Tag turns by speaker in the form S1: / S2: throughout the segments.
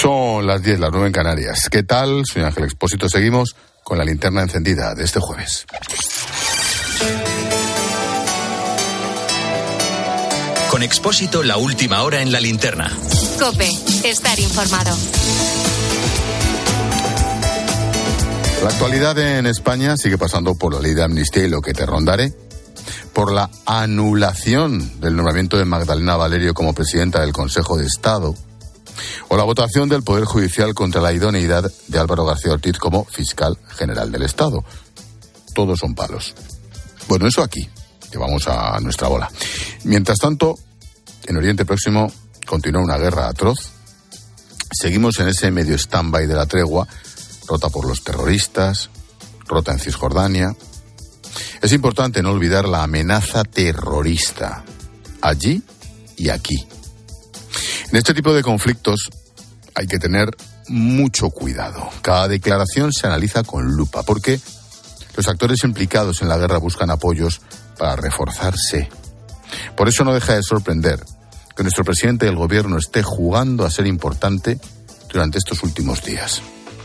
S1: Son las 10, las 9 en Canarias. ¿Qué tal? Soy Ángel Expósito. Seguimos con la linterna encendida de este jueves.
S2: Con Expósito, la última hora en la linterna.
S3: COPE, estar informado.
S1: La actualidad en España sigue pasando por la ley de amnistía y lo que te rondaré, por la anulación del nombramiento de Magdalena Valerio como presidenta del Consejo de Estado, o la votación del Poder Judicial contra la idoneidad de Álvaro García Ortiz como fiscal general del Estado. Todos son palos. Bueno, eso aquí, que vamos a nuestra bola. Mientras tanto, en Oriente Próximo continúa una guerra atroz. Seguimos en ese medio stand-by de la tregua, rota por los terroristas, rota en Cisjordania. Es importante no olvidar la amenaza terrorista, allí y aquí. En este tipo de conflictos hay que tener mucho cuidado. Cada declaración se analiza con lupa, porque los actores implicados en la guerra buscan apoyos para reforzarse. Por eso no deja de sorprender que nuestro presidente del gobierno esté jugando a ser importante durante estos últimos días.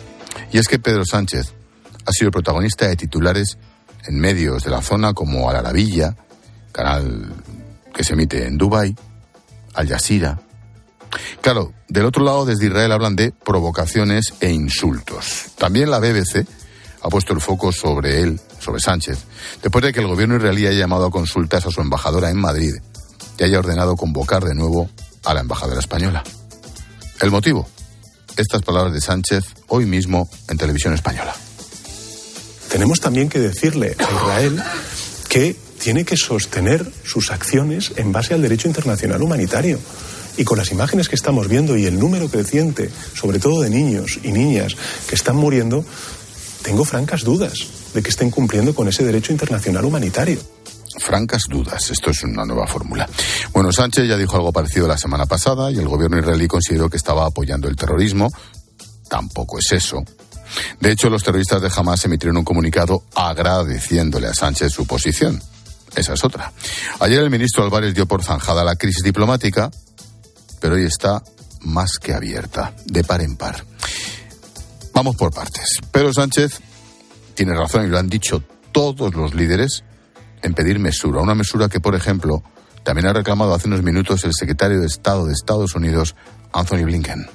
S1: Y es que Pedro Sánchez ha sido protagonista de titulares en medios de la zona como Al Arabilla, canal que se emite en Dubái, Al Jazeera. Claro, del otro lado, desde Israel, hablan de provocaciones e insultos. También la BBC ha puesto el foco sobre él, sobre Sánchez, después de que el gobierno israelí haya llamado a consultas a su embajadora en Madrid y haya ordenado convocar de nuevo a la embajadora española. ¿El motivo? Estas palabras de Sánchez hoy mismo en Televisión Española.
S4: Tenemos también que decirle a Israel que tiene que sostener sus acciones en base al derecho internacional humanitario. Y con las imágenes que estamos viendo y el número creciente, sobre todo de niños y niñas que están muriendo, tengo francas dudas de que estén cumpliendo con ese derecho internacional humanitario.
S1: Francas dudas, esto es una nueva fórmula. Bueno, Sánchez ya dijo algo parecido la semana pasada y el gobierno israelí consideró que estaba apoyando el terrorismo. Tampoco es eso. De hecho, los terroristas de Hamás emitieron un comunicado agradeciéndole a Sánchez su posición. Esa es otra. Ayer el ministro Álvarez dio por zanjada la crisis diplomática, pero hoy está más que abierta, de par en par. Vamos por partes. Pedro Sánchez tiene razón, y lo han dicho todos los líderes, en pedir mesura. Una mesura que, por ejemplo, también ha reclamado hace unos minutos el secretario de Estado de Estados Unidos, Anthony Blinken.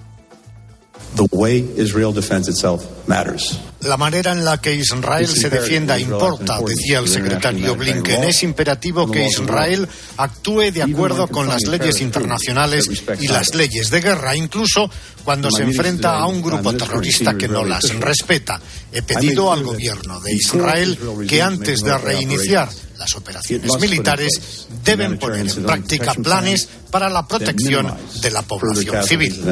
S5: The way Israel defends itself matters.
S6: La manera en la que Israel se defienda importa, decía el secretario Blinken. Es imperativo que Israel actúe de acuerdo con las leyes internacionales y las leyes de guerra, incluso cuando se enfrenta a un grupo terrorista que no las respeta. He pedido al gobierno de Israel que antes de reiniciar las operaciones militares deben poner en práctica planes para la protección de la población civil.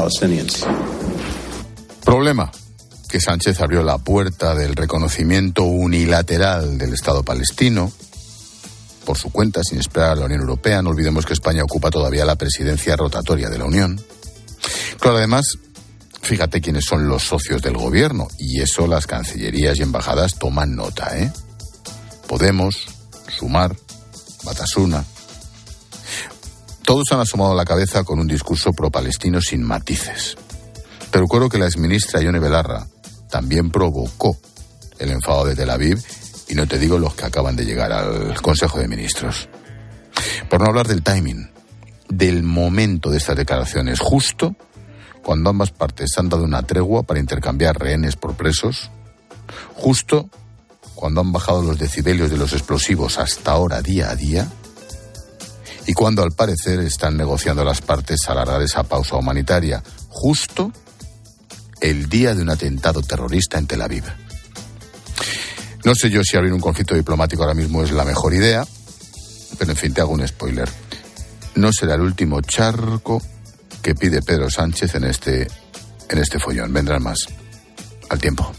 S1: Problema, que Sánchez abrió la puerta del reconocimiento unilateral del Estado palestino por su cuenta, sin esperar a la Unión Europea. No olvidemos que España ocupa todavía la presidencia rotatoria de la Unión. Claro, además, fíjate quiénes son los socios del gobierno, y eso las cancillerías y embajadas toman nota, ¿eh? Podemos, Sumar, Batasuna. Todos han asomado la cabeza con un discurso pro-palestino sin matices. Pero recuerdo que la exministra Ione Belarra también provocó el enfado de Tel Aviv, y no te digo los que acaban de llegar al Consejo de Ministros. Por no hablar del timing, del momento de estas declaraciones, justo cuando ambas partes han dado una tregua para intercambiar rehenes por presos, justo cuando han bajado los decibelios de los explosivos hasta ahora día a día, y cuando al parecer están negociando las partes alargar esa pausa humanitaria, justo el día de un atentado terrorista en Tel Aviv. No sé yo si abrir un conflicto diplomático ahora mismo es la mejor idea, pero en fin, te hago un spoiler. No será el último charco que pide Pedro Sánchez en este follón. Vendrán más. Al tiempo.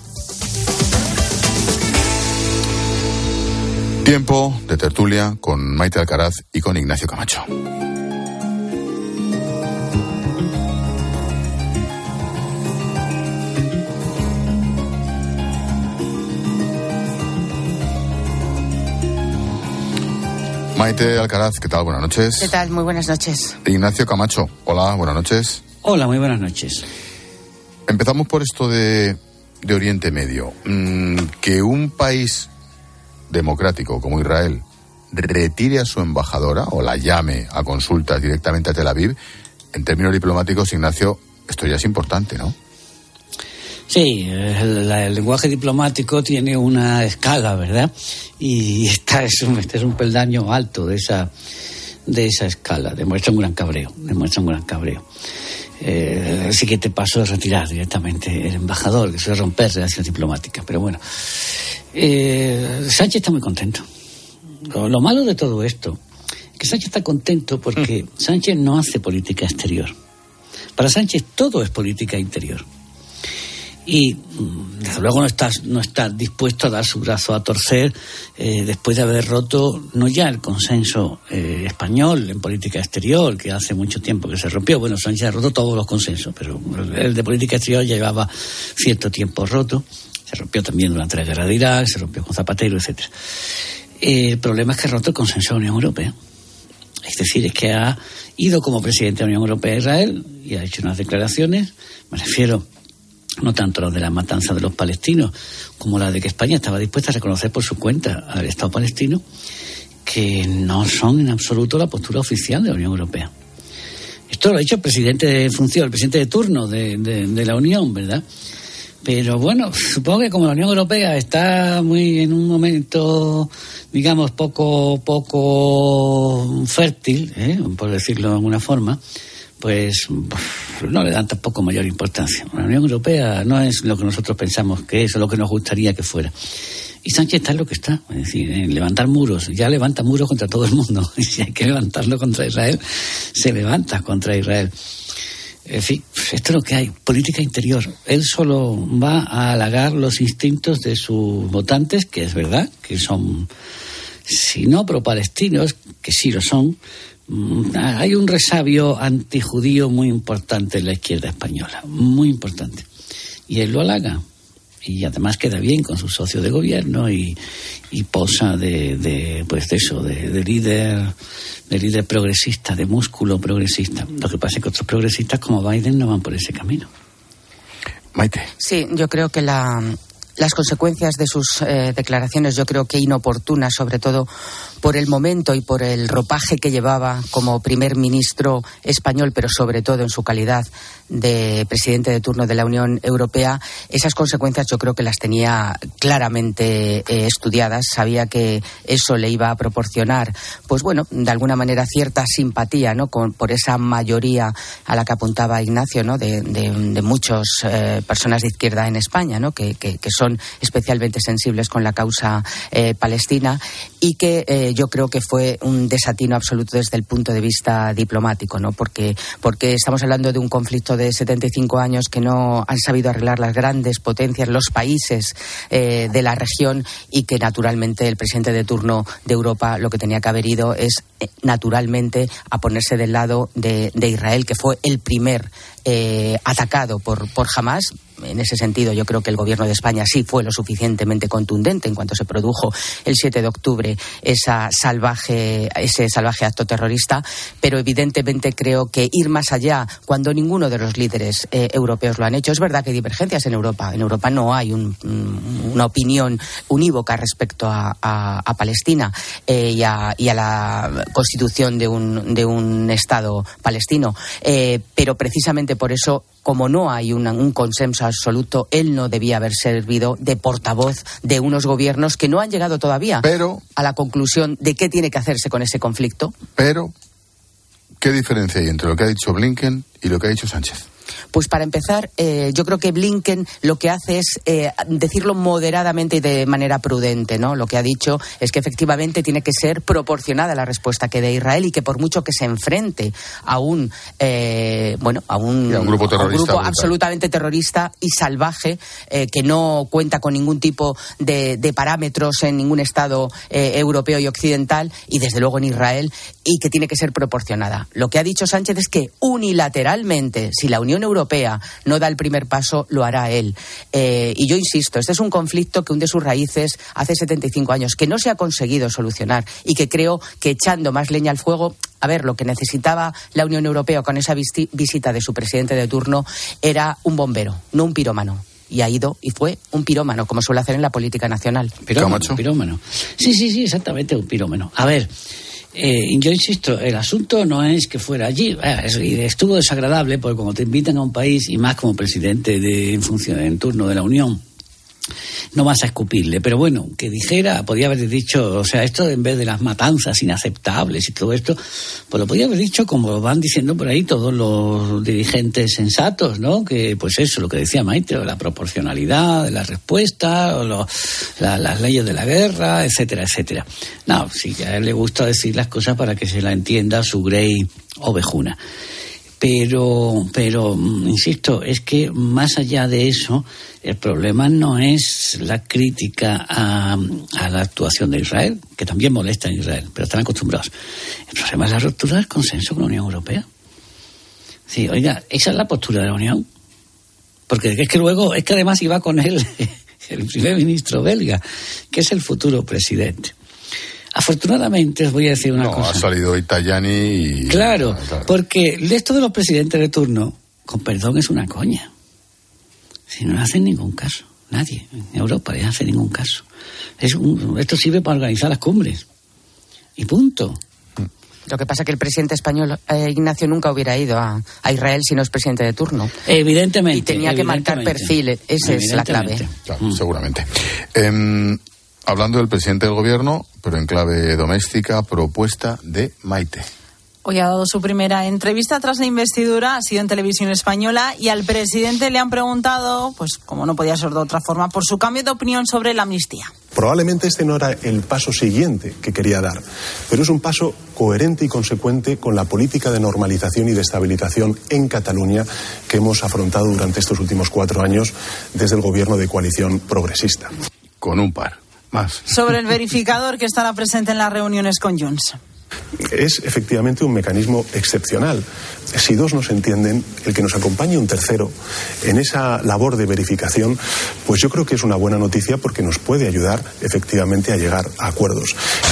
S1: Tiempo de tertulia con Maite Alcaraz y con Ignacio Camacho. Maite Alcaraz, ¿qué tal? Buenas noches.
S7: ¿Qué tal? Muy buenas noches.
S1: Ignacio Camacho, hola, buenas noches.
S7: Hola, muy buenas noches.
S1: Empezamos por esto de Oriente Medio. Que un país democrático como Israel retire a su embajadora o la llame a consultas directamente a Tel Aviv, en términos diplomáticos, Ignacio, esto ya es importante, ¿no?
S7: Sí, el lenguaje diplomático tiene una escala, ¿verdad? Y este es un peldaño alto de esa escala. Demuestra un gran cabreo. El siguiente paso es retirar directamente el embajador, que suele romper relaciones diplomáticas. Pero bueno, Sánchez está muy contento. Lo malo de todo esto es que Sánchez está contento porque Sánchez no hace política exterior. Para Sánchez todo es política interior. Y desde luego no está dispuesto a dar su brazo a torcer después de haber roto no ya el consenso español en política exterior, que hace mucho tiempo que se rompió. Bueno, Sánchez ha roto todos los consensos, pero el de política exterior llevaba cierto tiempo roto. Se rompió también durante la guerra de Irak, se rompió con Zapatero, etcétera. El problema es que ha roto el consenso de la Unión Europea. Es decir, es que ha ido como presidente de la Unión Europea a Israel y ha hecho unas declaraciones, me refiero no tanto la de la matanza de los palestinos como la de que España estaba dispuesta a reconocer por su cuenta al Estado palestino, que no son en absoluto la postura oficial de la Unión Europea. Esto lo ha dicho el presidente de función, el presidente de turno de la Unión, ¿verdad? Pero bueno, supongo que como la Unión Europea está muy en un momento, digamos, poco fértil, por decirlo de alguna forma, pues no le dan tampoco mayor importancia. La Unión Europea no es lo que nosotros pensamos que es o lo que nos gustaría que fuera. Y Sánchez está en lo que está, es decir, en levantar muros. Ya levanta muros contra todo el mundo. Y si hay que levantarlo contra Israel, se levanta contra Israel. En fin, esto es lo que hay, política interior. Él solo va a halagar los instintos de sus votantes, que es verdad, que son, si no pro-palestinos, que sí lo son. Hay un resabio antijudío muy importante en la izquierda española, muy importante. Y él lo halaga. Y además queda bien con su socio de gobierno y posa de líder progresista, de músculo progresista. Lo que pasa es que otros progresistas como Biden no van por ese camino.
S1: Maite.
S8: Sí, yo creo que las consecuencias de sus declaraciones, yo creo que inoportunas, sobre todo por el momento y por el ropaje que llevaba como primer ministro español, pero sobre todo en su calidad de presidente de turno de la Unión Europea, esas consecuencias yo creo que las tenía claramente estudiadas. Sabía que eso le iba a proporcionar, pues bueno, de alguna manera cierta simpatía, ¿no?, por esa mayoría a la que apuntaba Ignacio, ¿no?, de muchas personas de izquierda en España, ¿no?, que son especialmente sensibles con la causa palestina, y que yo creo que fue un desatino absoluto desde el punto de vista diplomático, ¿no?, porque estamos hablando de un conflicto de 75 años que no han sabido arreglar las grandes potencias, los países de la región, y que naturalmente el presidente de turno de Europa lo que tenía que haber ido es naturalmente a ponerse del lado de Israel, que fue el primer atacado por Hamás. En ese sentido, yo creo que el gobierno de España sí fue lo suficientemente contundente en cuanto se produjo el 7 de octubre ese salvaje acto terrorista, pero evidentemente creo que ir más allá cuando ninguno de los líderes europeos lo han hecho. Es verdad que hay divergencias en Europa. En Europa no hay una opinión unívoca respecto a Palestina y a la constitución de un Estado palestino, pero precisamente por eso, como no hay un consenso absoluto, él no debía haber servido de portavoz de unos gobiernos que no han llegado todavía a la conclusión de qué tiene que hacerse con ese conflicto.
S1: Pero, ¿qué diferencia hay entre lo que ha dicho Blinken y lo que ha dicho Sánchez?
S8: Pues para empezar, yo creo que Blinken lo que hace es decirlo moderadamente y de manera prudente, ¿no? Lo que ha dicho es que efectivamente tiene que ser proporcionada la respuesta que dé Israel, y que por mucho que se enfrente a un grupo absolutamente terrorista y salvaje, que no cuenta con ningún tipo de parámetros en ningún Estado europeo y occidental, y desde luego en Israel, y que tiene que ser proporcionada. Lo que ha dicho Sánchez es que unilateralmente, si la Unión Unión Europea no da el primer paso, lo hará él. Y yo insisto, este es un conflicto que hunde sus raíces hace 75 años, que no se ha conseguido solucionar y que creo que echando más leña al fuego, a ver, lo que necesitaba la Unión Europea con esa visita de su presidente de turno era un bombero, no un pirómano. Y ha ido y fue un pirómano, como suele hacer en la política nacional.
S7: Pirómano. Sí, exactamente, un pirómano. A ver, yo insisto, el asunto no es que fuera allí. Estuvo desagradable porque cuando te invitan a un país, y más como presidente en turno de la Unión, no vas a escupirle, pero bueno, que dijera, podía haber dicho, o sea, esto en vez de las matanzas inaceptables y todo esto, pues lo podía haber dicho como lo van diciendo por ahí todos los dirigentes sensatos, ¿no? Que pues eso, lo que decía Maite, la proporcionalidad de la respuesta, o las leyes de la guerra, etcétera, etcétera. No, sí, a él le gusta decir las cosas para que se la entienda su Grey ovejuna. Pero, insisto, es que más allá de eso, el problema no es la crítica a la actuación de Israel, que también molesta a Israel, pero están acostumbrados. El problema es la ruptura del consenso con la Unión Europea. Sí, oiga, esa es la postura de la Unión. Porque es que además iba con él el primer ministro belga, que es el futuro presidente. Afortunadamente, os voy a decir una cosa.
S1: Ha salido Tajani y...
S7: Claro, porque esto de los presidentes de turno, con perdón, es una coña. Si no le hacen ningún caso, nadie en Europa le hace ningún caso. Esto sirve para organizar las cumbres. Y punto.
S8: Lo que pasa es que el presidente español, Ignacio, nunca hubiera ido a Israel si no es presidente de turno.
S7: Evidentemente.
S8: Y tenía que marcar perfil, esa es la clave.
S1: Claro, seguramente. Hablando del presidente del gobierno, pero en clave doméstica, propuesta de Maite.
S9: Hoy ha dado su primera entrevista tras la investidura, ha sido en Televisión Española, y al presidente le han preguntado, pues como no podía ser de otra forma, por su cambio de opinión sobre la amnistía.
S4: Probablemente este no era el paso siguiente que quería dar, pero es un paso coherente y consecuente con la política de normalización y de estabilización en Cataluña que hemos afrontado durante estos últimos 4 años desde el gobierno de coalición progresista.
S1: Con un par. Más.
S9: Sobre el verificador que estará presente en las reuniones con Junts.
S4: Es efectivamente un mecanismo excepcional. Si 2 no se entienden, el que nos acompañe un tercero en esa labor de verificación, pues yo creo que es una buena noticia porque nos puede ayudar efectivamente a llegar a acuerdos.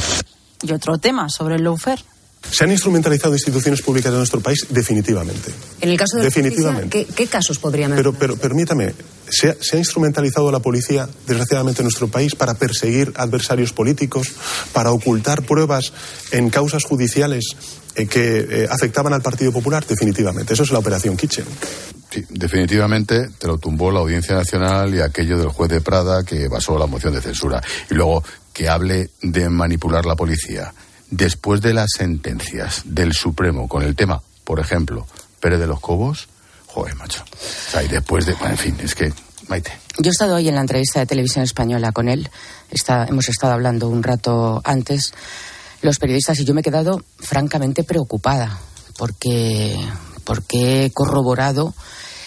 S9: Y otro tema sobre el lawfare.
S4: ¿Se han instrumentalizado instituciones públicas de nuestro país? Definitivamente.
S10: En el caso de la justicia, ¿qué casos podrían haber?
S4: Pero permítame, ¿se ha instrumentalizado la policía, desgraciadamente, en nuestro país para perseguir adversarios políticos, para ocultar pruebas en causas judiciales que afectaban al Partido Popular? Definitivamente. Eso es la operación Kitchen.
S1: Sí, definitivamente te lo tumbó la Audiencia Nacional y aquello del juez de Prada que basó la moción de censura. Y luego, que hable de manipular la policía. Después de las sentencias del Supremo con el tema, por ejemplo, Pérez de los Cobos, joder, macho. O sea, y después de... Bueno, en fin, es que... Maite.
S8: Yo he estado hoy en la entrevista de Televisión Española con él. Hemos estado hablando un rato antes, los periodistas, y yo me he quedado francamente preocupada porque he corroborado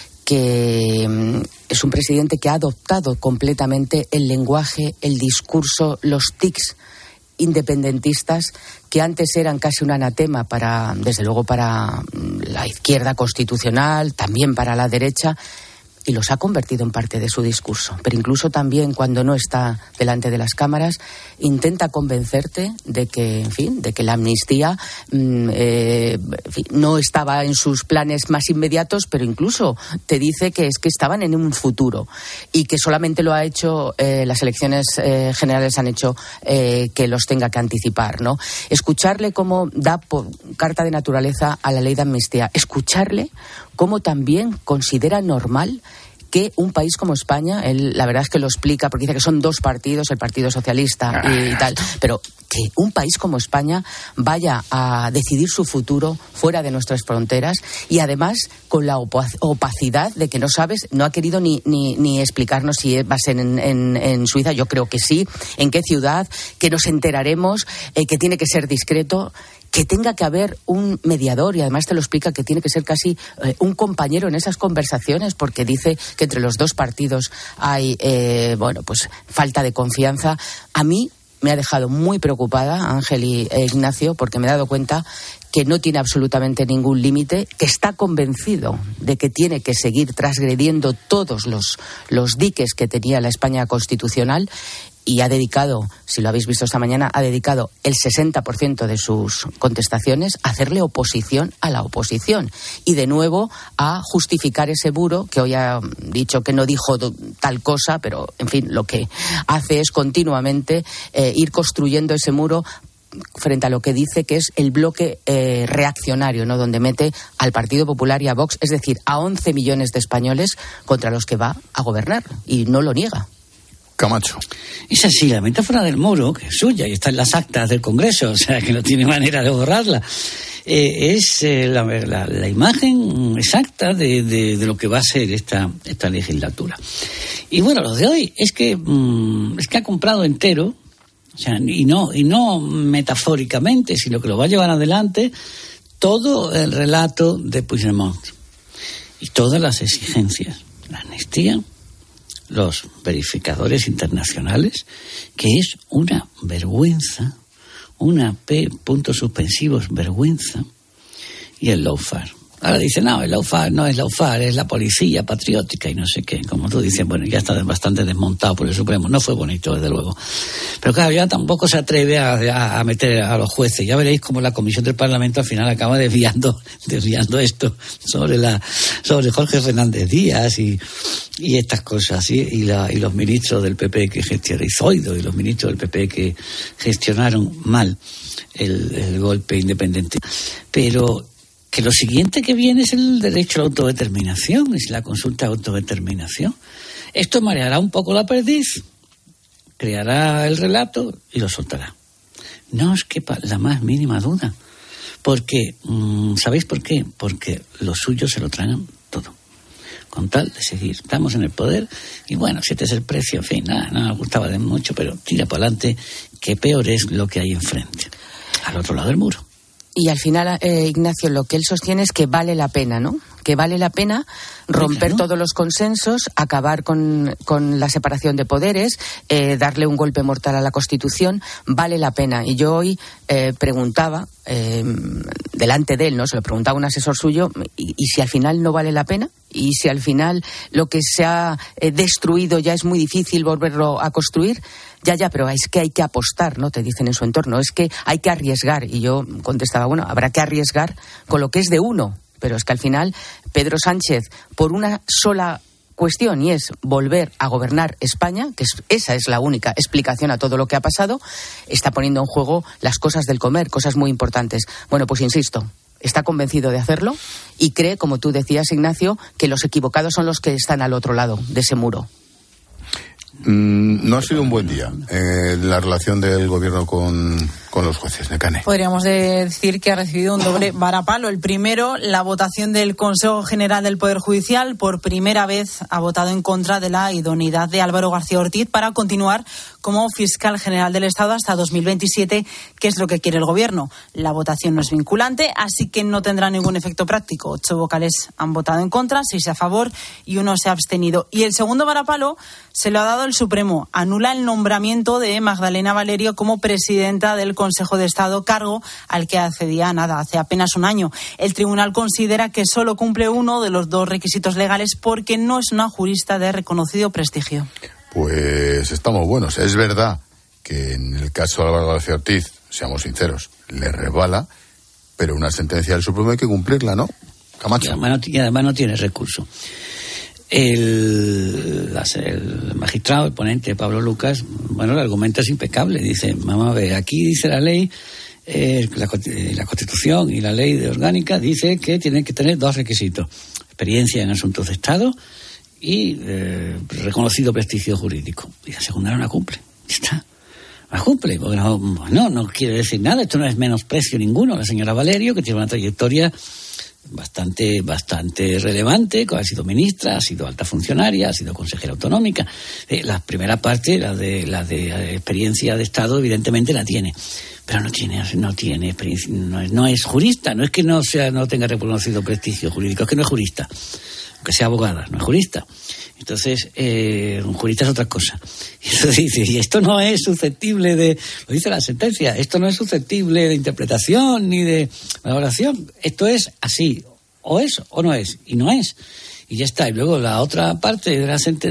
S8: que es un presidente que ha adoptado completamente el lenguaje, el discurso, los tics independentistas que antes eran casi un anatema desde luego para la izquierda constitucional, también para la derecha, y los ha convertido en parte de su discurso. Pero incluso también cuando no está delante de las cámaras, intenta convencerte de que, en fin, de que la amnistía no estaba en sus planes más inmediatos, pero incluso te dice que es que estaban en un futuro y que solamente lo ha hecho, las elecciones generales han hecho que los tenga que anticipar, ¿no? Escucharle cómo da por carta de naturaleza a la ley de amnistía, escucharle cómo también considera normal que un país como España, él la verdad es que lo explica porque dice que son 2 partidos, el Partido Socialista y tal, pero que un país como España vaya a decidir su futuro fuera de nuestras fronteras y además con la opacidad de que no sabes, no ha querido ni explicarnos si va a ser en Suiza, yo creo que sí, en qué ciudad, que nos enteraremos, que tiene que ser discreto, que tenga que haber un mediador, y además te lo explica que tiene que ser casi un compañero en esas conversaciones, porque dice que entre los 2 partidos hay falta de confianza. A mí me ha dejado muy preocupada, Ángel e Ignacio, porque me he dado cuenta que no tiene absolutamente ningún límite, que está convencido de que tiene que seguir transgrediendo todos los diques que tenía la España constitucional, y ha dedicado, si lo habéis visto esta mañana, ha dedicado el 60% de sus contestaciones a hacerle oposición a la oposición y de nuevo a justificar ese muro, que hoy ha dicho que no dijo tal cosa, pero en fin, lo que hace es continuamente ir construyendo ese muro frente a lo que dice que es el bloque reaccionario, ¿no?, donde mete al Partido Popular y a Vox, es decir, a 11 millones de españoles contra los que va a gobernar, y no lo niega.
S1: Camacho.
S7: Es así, la metáfora del muro, que es suya y está en las actas del Congreso, o sea que no tiene manera de borrarla, es la imagen exacta de lo que va a ser esta legislatura. Y bueno, lo de hoy es que ha comprado entero, o sea, y no metafóricamente, sino que lo va a llevar adelante todo el relato de Puigdemont y todas las exigencias, la amnistía, los verificadores internacionales, que es una vergüenza, una puntos suspensivos, vergüenza, y el lawfare. Ahora dicen, no, el lawfare no es lawfare, es la policía patriótica y no sé qué. Como tú dices, bueno, ya está bastante desmontado por el Supremo. No fue bonito, desde luego. Pero claro, ya tampoco se atreve a meter a los jueces. Ya veréis cómo la Comisión del Parlamento al final acaba desviando esto sobre Jorge Fernández Díaz y estas cosas, ¿sí? Y los ministros del PP que gestionaron, Zoido, y los ministros del PP que gestionaron mal el golpe independentista. Pero que lo siguiente que viene es el derecho a la autodeterminación, es la consulta de autodeterminación. Esto mareará un poco la perdiz, creará el relato y lo soltará. No os quepa la más mínima duda, porque, ¿sabéis por qué? Porque los suyos se lo tragan todo, con tal de seguir. Estamos en el poder y bueno, si este es el precio, en fin, nada, no nos gustaba de mucho, pero tira para adelante, que peor es lo que hay enfrente, al otro lado del muro.
S8: Y al final, Ignacio, lo que él sostiene es que vale la pena, ¿no? Que vale la pena romper todos los consensos, acabar con la separación de poderes, darle un golpe mortal a la Constitución, vale la pena. Y yo hoy preguntaba, delante de él, ¿no? Se lo preguntaba a un asesor suyo, ¿y si al final no vale la pena? ¿Y si al final lo que se ha destruido ya es muy difícil volverlo a construir? Ya, pero es que hay que apostar, ¿no? Te dicen en su entorno, es que hay que arriesgar. Y yo contestaba, bueno, habrá que arriesgar con lo que es de uno. Pero es que al final Pedro Sánchez, por una sola cuestión, y es volver a gobernar España, que esa es la única explicación a todo lo que ha pasado, está poniendo en juego las cosas del comer, cosas muy importantes. Bueno, pues insisto, está convencido de hacerlo y cree, como tú decías, Ignacio, que los equivocados son los que están al otro lado de ese muro.
S1: No ha sido un buen día la relación del gobierno con los jueces, Nekane.
S9: Podríamos decir que ha recibido un doble varapalo. El primero, la votación del Consejo General del Poder Judicial. Por primera vez ha votado en contra de la idoneidad de Álvaro García Ortiz para continuar como fiscal general del Estado hasta 2027, que es lo que quiere el gobierno. La votación no es vinculante, así que no tendrá ningún efecto práctico. 8 vocales han votado en contra, 6 a favor y 1 se ha abstenido. Y el segundo varapalo se lo ha dado el Supremo. Anula el nombramiento de Magdalena Valerio como presidenta del Consejo de Estado, cargo al que accedía hace apenas un año. El tribunal considera que solo cumple uno de los 2 requisitos legales porque no es una jurista de reconocido prestigio.
S1: Pues estamos buenos. Es verdad que en el caso de Álvaro García Ortiz, seamos sinceros, le resbala, pero una sentencia del Supremo hay que cumplirla, ¿no? Camacho.
S7: Y además no tiene recurso. El magistrado, el ponente Pablo Lucas, bueno, el argumento es impecable. Dice, vamos a ver, aquí dice la ley, la Constitución y la ley de orgánica dice que tienen que tener 2 requisitos: experiencia en asuntos de Estado y reconocido prestigio jurídico. Y la segunda no la cumple. Ya está. La cumple, porque no quiere decir nada. Esto no es menosprecio ninguno. La señora Valerio, que tiene una trayectoria bastante relevante, ha sido ministra, ha sido alta funcionaria, ha sido consejera autonómica. La primera parte, la de experiencia de Estado, evidentemente la tiene, pero no tiene experiencia, no es jurista. No es que no tenga reconocido prestigio jurídico, es que no es jurista. aunque sea abogada, no es jurista. Entonces, un jurista es otra cosa. Y entonces dice, y esto no es susceptible de, lo dice la sentencia, esto no es susceptible de interpretación ni de valoración. Esto es así, o es o no es, y no es. Y ya está. Y luego la otra parte de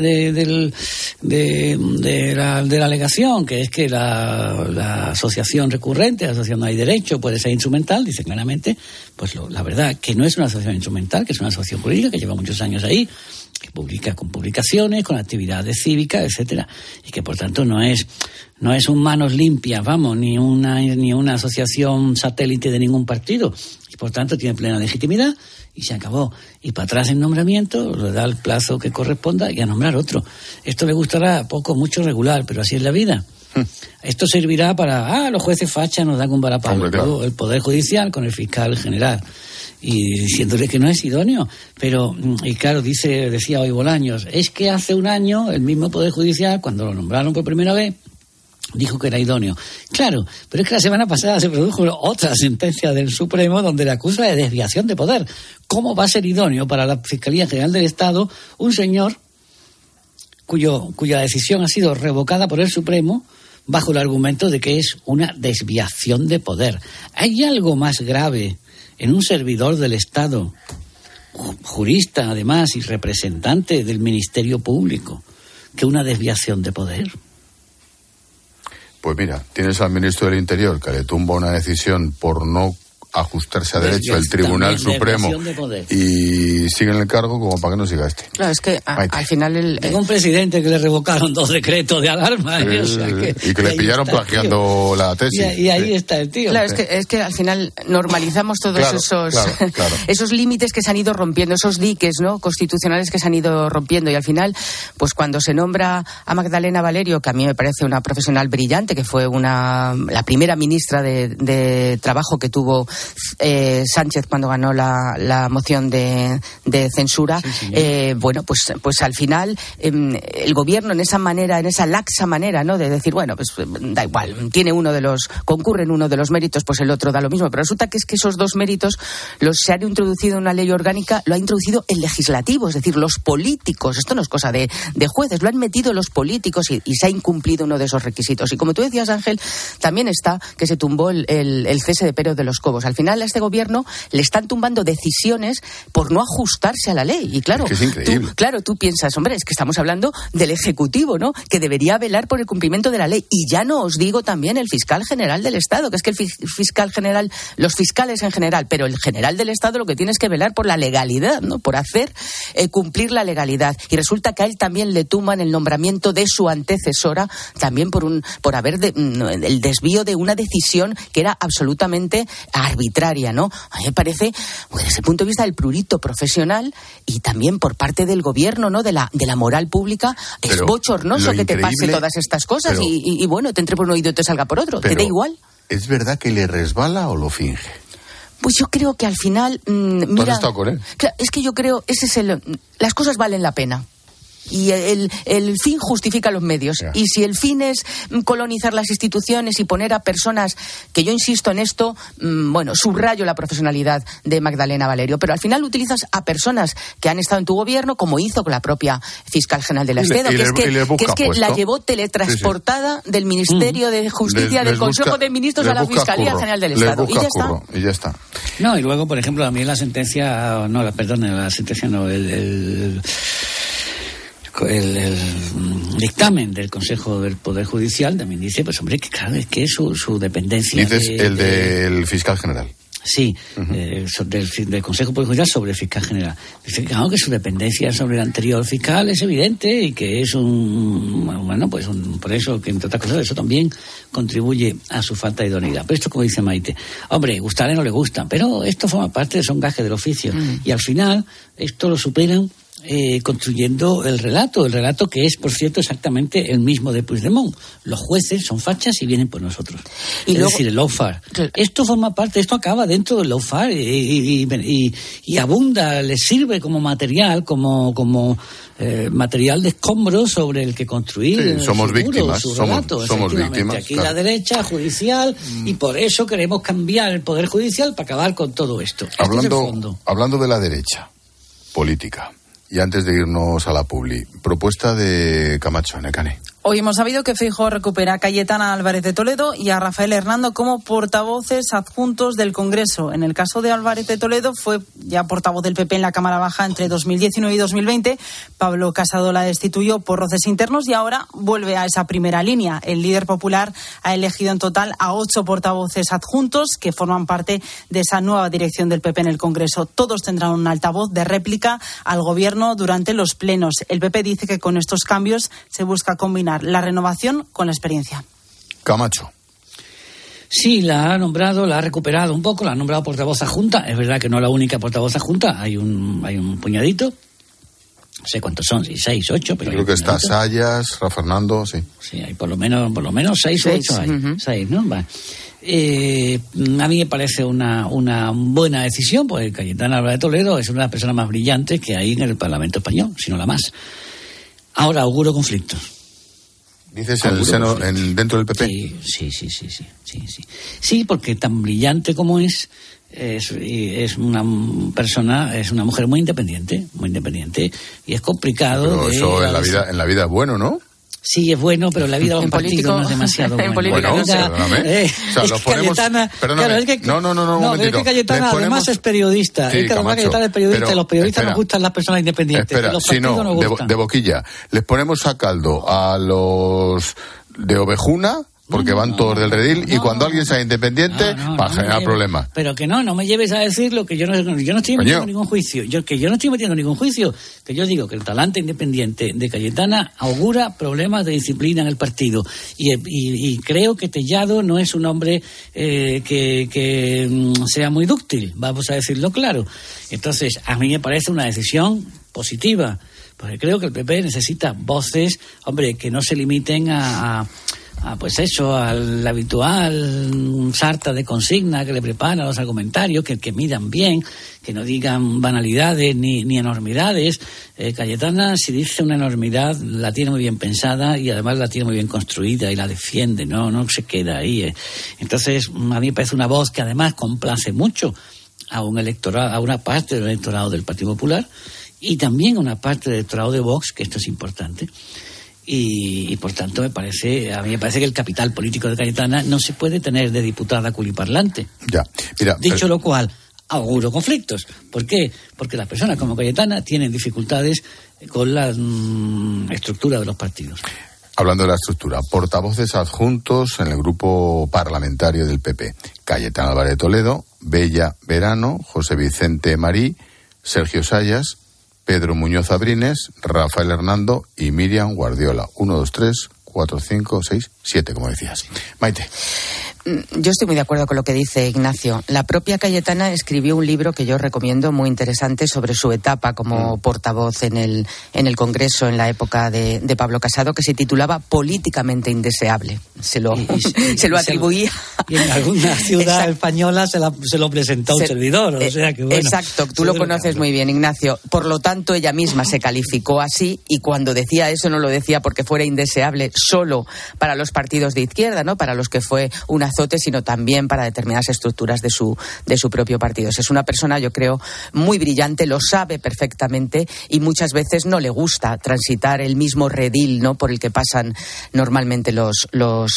S7: la alegación, que es que la asociación recurrente, la asociación no hay derecho, puede ser instrumental, dice claramente, pues la verdad, que no es una asociación instrumental, que es una asociación jurídica que lleva muchos años ahí, que publica con publicaciones, con actividades cívicas, etcétera, y que por tanto no es un manos limpias, vamos, ni una asociación satélite de ningún partido, y por tanto tiene plena legitimidad. Y se acabó. Y para atrás el nombramiento, le da el plazo que corresponda y a nombrar otro. Esto le gustará poco, mucho, regular, pero así es la vida. Esto servirá para, los jueces fachas nos dan un varapalo. Claro. El Poder Judicial con el fiscal general. Y diciéndole que no es idóneo. Pero, y claro, decía hoy Bolaños, es que hace un año el mismo Poder Judicial, cuando lo nombraron por primera vez, dijo que era idóneo. Claro, pero es que la semana pasada se produjo otra sentencia del Supremo donde le acusa de desviación de poder. ¿Cómo va a ser idóneo para la Fiscalía General del Estado un señor cuya decisión ha sido revocada por el Supremo bajo el argumento de que es una desviación de poder? ¿Hay algo más grave en un servidor del Estado, jurista además y representante del Ministerio Público, que una desviación de poder?
S1: Pues mira, tienes al ministro del Interior que le tumba una decisión por no ajustarse a derecho del Tribunal Supremo y sigue en el cargo como para que no siga este.
S8: Claro, es que al final
S7: Tengo un presidente que le revocaron 2 decretos de alarma y
S1: que le pillaron plagiando la tesis.
S7: Y ahí está el tío.
S8: Claro, es que al final normalizamos todos esos límites que se han ido rompiendo, esos diques, ¿no?, constitucionales que se han ido rompiendo, y al final, pues cuando se nombra a Magdalena Valerio, que a mí me parece una profesional brillante, que fue la primera ministra de Trabajo que tuvo Sánchez cuando ganó la moción de censura, bueno, pues al final el gobierno en esa laxa manera, ¿no?, de decir, bueno, pues da igual, concurre en uno de los méritos, pues el otro da lo mismo, pero resulta que es que esos 2 méritos se han introducido en una ley orgánica, lo ha introducido el legislativo, es decir, los políticos. Esto no es cosa de jueces, lo han metido los políticos y se ha incumplido uno de esos requisitos. Y como tú decías, Ángel, también está que se tumbó el cese de Pérez de los Cobos. Al final a este gobierno le están tumbando decisiones por no ajustarse a la ley. Y claro,
S1: es increíble.
S8: Tú piensas, hombre, es que estamos hablando del Ejecutivo, ¿no?, que debería velar por el cumplimiento de la ley. Y ya no os digo también el fiscal general del Estado, que es que el fiscal general, los fiscales en general, pero el general del Estado lo que tiene es que velar por la legalidad, ¿no?, por hacer cumplir la legalidad. Y resulta que a él también le tumban el nombramiento de su antecesora, también por haber el desvío de una decisión que era absolutamente arbitraria, ¿no? A mí me parece, pues, desde el punto de vista del prurito profesional y también por parte del gobierno, ¿no?, de la moral pública, es bochornoso que te pase todas estas cosas y bueno, te entre por un oído y te salga por otro. ¿Te da igual?
S1: ¿Es verdad que le resbala o lo finge?
S8: Pues yo creo que al final, mira,
S1: ¿tú has estado con él?
S8: Es que yo creo, las cosas valen la pena. Y el fin justifica los medios. Yeah. Y si el fin es colonizar las instituciones y poner a personas, que yo insisto en esto, bueno, subrayo la profesionalidad de Magdalena Valerio, pero al final utilizas a personas que han estado en tu gobierno, como hizo con la propia fiscal general del Estado, que es que la llevó teletransportada del Ministerio de Justicia, del Consejo de Ministros a la Fiscalía General del Estado.
S1: Y ya está.
S7: No, y luego, por ejemplo, a mí la sentencia, el dictamen del Consejo del Poder Judicial también dice, pues hombre, que claro, es que su dependencia...
S1: Dices del fiscal general.
S7: Sí, del Consejo Poder Judicial sobre el fiscal general. Dice que claro, que su dependencia sobre el anterior fiscal es evidente y que es por eso que entre otras cosas eso también contribuye a su falta de idoneidad. Pero esto, como dice Maite, hombre, gustarle no le gusta, pero esto forma parte, son gajes del oficio. Y al final esto lo superan construyendo el relato que es, por cierto, exactamente el mismo de Puigdemont. Los jueces son fachas y vienen por nosotros. Decir, el lawfare. Claro. Esto forma parte, esto acaba dentro del lawfare y abunda, les sirve como material, como material de escombros sobre el que construir
S1: somos víctimas, somos víctimas.
S7: Aquí la derecha judicial y por eso queremos cambiar el Poder Judicial para acabar con todo esto.
S1: Hablando de la derecha política, Y antes de irnos a la publi, propuesta de Camacho, Necane.
S9: Hoy hemos sabido que Feijóo recupera a Cayetana Álvarez de Toledo y a Rafael Hernando como portavoces adjuntos del Congreso. En el caso de Álvarez de Toledo, fue ya portavoz del PP en la Cámara Baja entre 2019 y 2020. Pablo Casado la destituyó por roces internos y ahora vuelve a esa primera línea. El líder popular ha elegido en total a 8 portavoces adjuntos que forman parte de esa nueva dirección del PP en el Congreso. Todos tendrán un altavoz de réplica al Gobierno durante los plenos. El PP dice que con estos cambios se busca combinar la renovación con la experiencia.
S1: Camacho.
S7: Sí, la ha nombrado, la ha recuperado un poco, la ha nombrado portavoz adjunta. Es verdad que no la única portavoz adjunta, hay un puñadito. No sé cuántos son, 6, 8, pero...
S1: Creo que está Sayas, Rafa Fernando, sí.
S7: Sí, hay por lo menos 6 o 8 hay. 6, ¿no? Vale. A mí me parece una buena decisión, porque Cayetana Álvarez de Toledo es una de las personas más brillantes que hay en el Parlamento español, si no la más. Ahora auguro conflictos.
S1: ¿Dices en el seno, dentro del PP?
S7: Sí. Sí, porque tan brillante como es una persona, es una mujer muy independiente, y es complicado.
S1: Pero eso en la vida es bueno, ¿no?
S7: Sí, es bueno, pero la vida de los partidos no es demasiado buena.
S1: Bueno, perdóname. O sea, lo ponemos...
S7: Perdóname. No, es que Cayetana además es periodista.
S1: Sí,
S7: es que además Cayetana es periodista y los periodistas nos gustan las personas independientes.
S1: Espera,
S7: los partidos nos gustan.
S1: De boquilla. Les ponemos a caldo a los de Ovejuna... porque van todos del redil y cuando alguien sea independiente va a generar problemas.
S7: Pero que no me lleves a decir lo que yo no estoy metiendo ningún juicio. Yo no estoy metiendo ningún juicio. Que yo digo que el talante independiente de Cayetana augura problemas de disciplina en el partido. Y creo que Tellado no es un hombre que sea muy dúctil, vamos a decirlo claro. Entonces, a mí me parece una decisión positiva, porque creo que el PP necesita voces, hombre, que no se limiten pues eso, al habitual sarta de consigna que le preparan a los argumentarios, que midan bien, que no digan banalidades ni enormidades. Cayetana, si dice una enormidad, la tiene muy bien pensada y además la tiene muy bien construida y la defiende, no se queda ahí. Entonces, a mí me parece una voz que además complace mucho a un electorado, a una parte del electorado del Partido Popular y también a una parte del electorado de Vox, que esto es importante. Y por tanto a mí me parece que el capital político de Cayetana no se puede tener de diputada culiparlante.
S1: Ya, mira,
S7: dicho lo cual, auguro conflictos. ¿Por qué? Porque las personas como Cayetana tienen dificultades con la estructura de los partidos.
S1: Hablando de la estructura, portavoces adjuntos en el grupo parlamentario del PP: Cayetana Álvarez de Toledo, Bella Verano, José Vicente Marí, Sergio Sayas, Pedro Muñoz Abrines, Rafael Hernando y Miriam Guardiola. 1, 2, 3, 4, 5, 6, 7, como decías. Maite.
S8: Yo estoy muy de acuerdo con lo que dice Ignacio. La propia Cayetana escribió un libro que yo recomiendo muy interesante sobre su etapa como portavoz en el Congreso en la época de Pablo Casado, que se titulaba Políticamente Indeseable. Se lo atribuía.
S7: Y en alguna ciudad española se lo presentó un servidor. O sea que bueno,
S8: exacto, tú lo conoces muy bien, Ignacio. Por lo tanto, ella misma se calificó así y cuando decía eso no lo decía porque fuera indeseable solo para los partidos de izquierda, ¿no? Para los que fue un azote, sino también para determinadas estructuras de su propio partido. Es una persona, yo creo, muy brillante, lo sabe perfectamente y muchas veces no le gusta transitar el mismo redil, ¿no? Por el que pasan normalmente los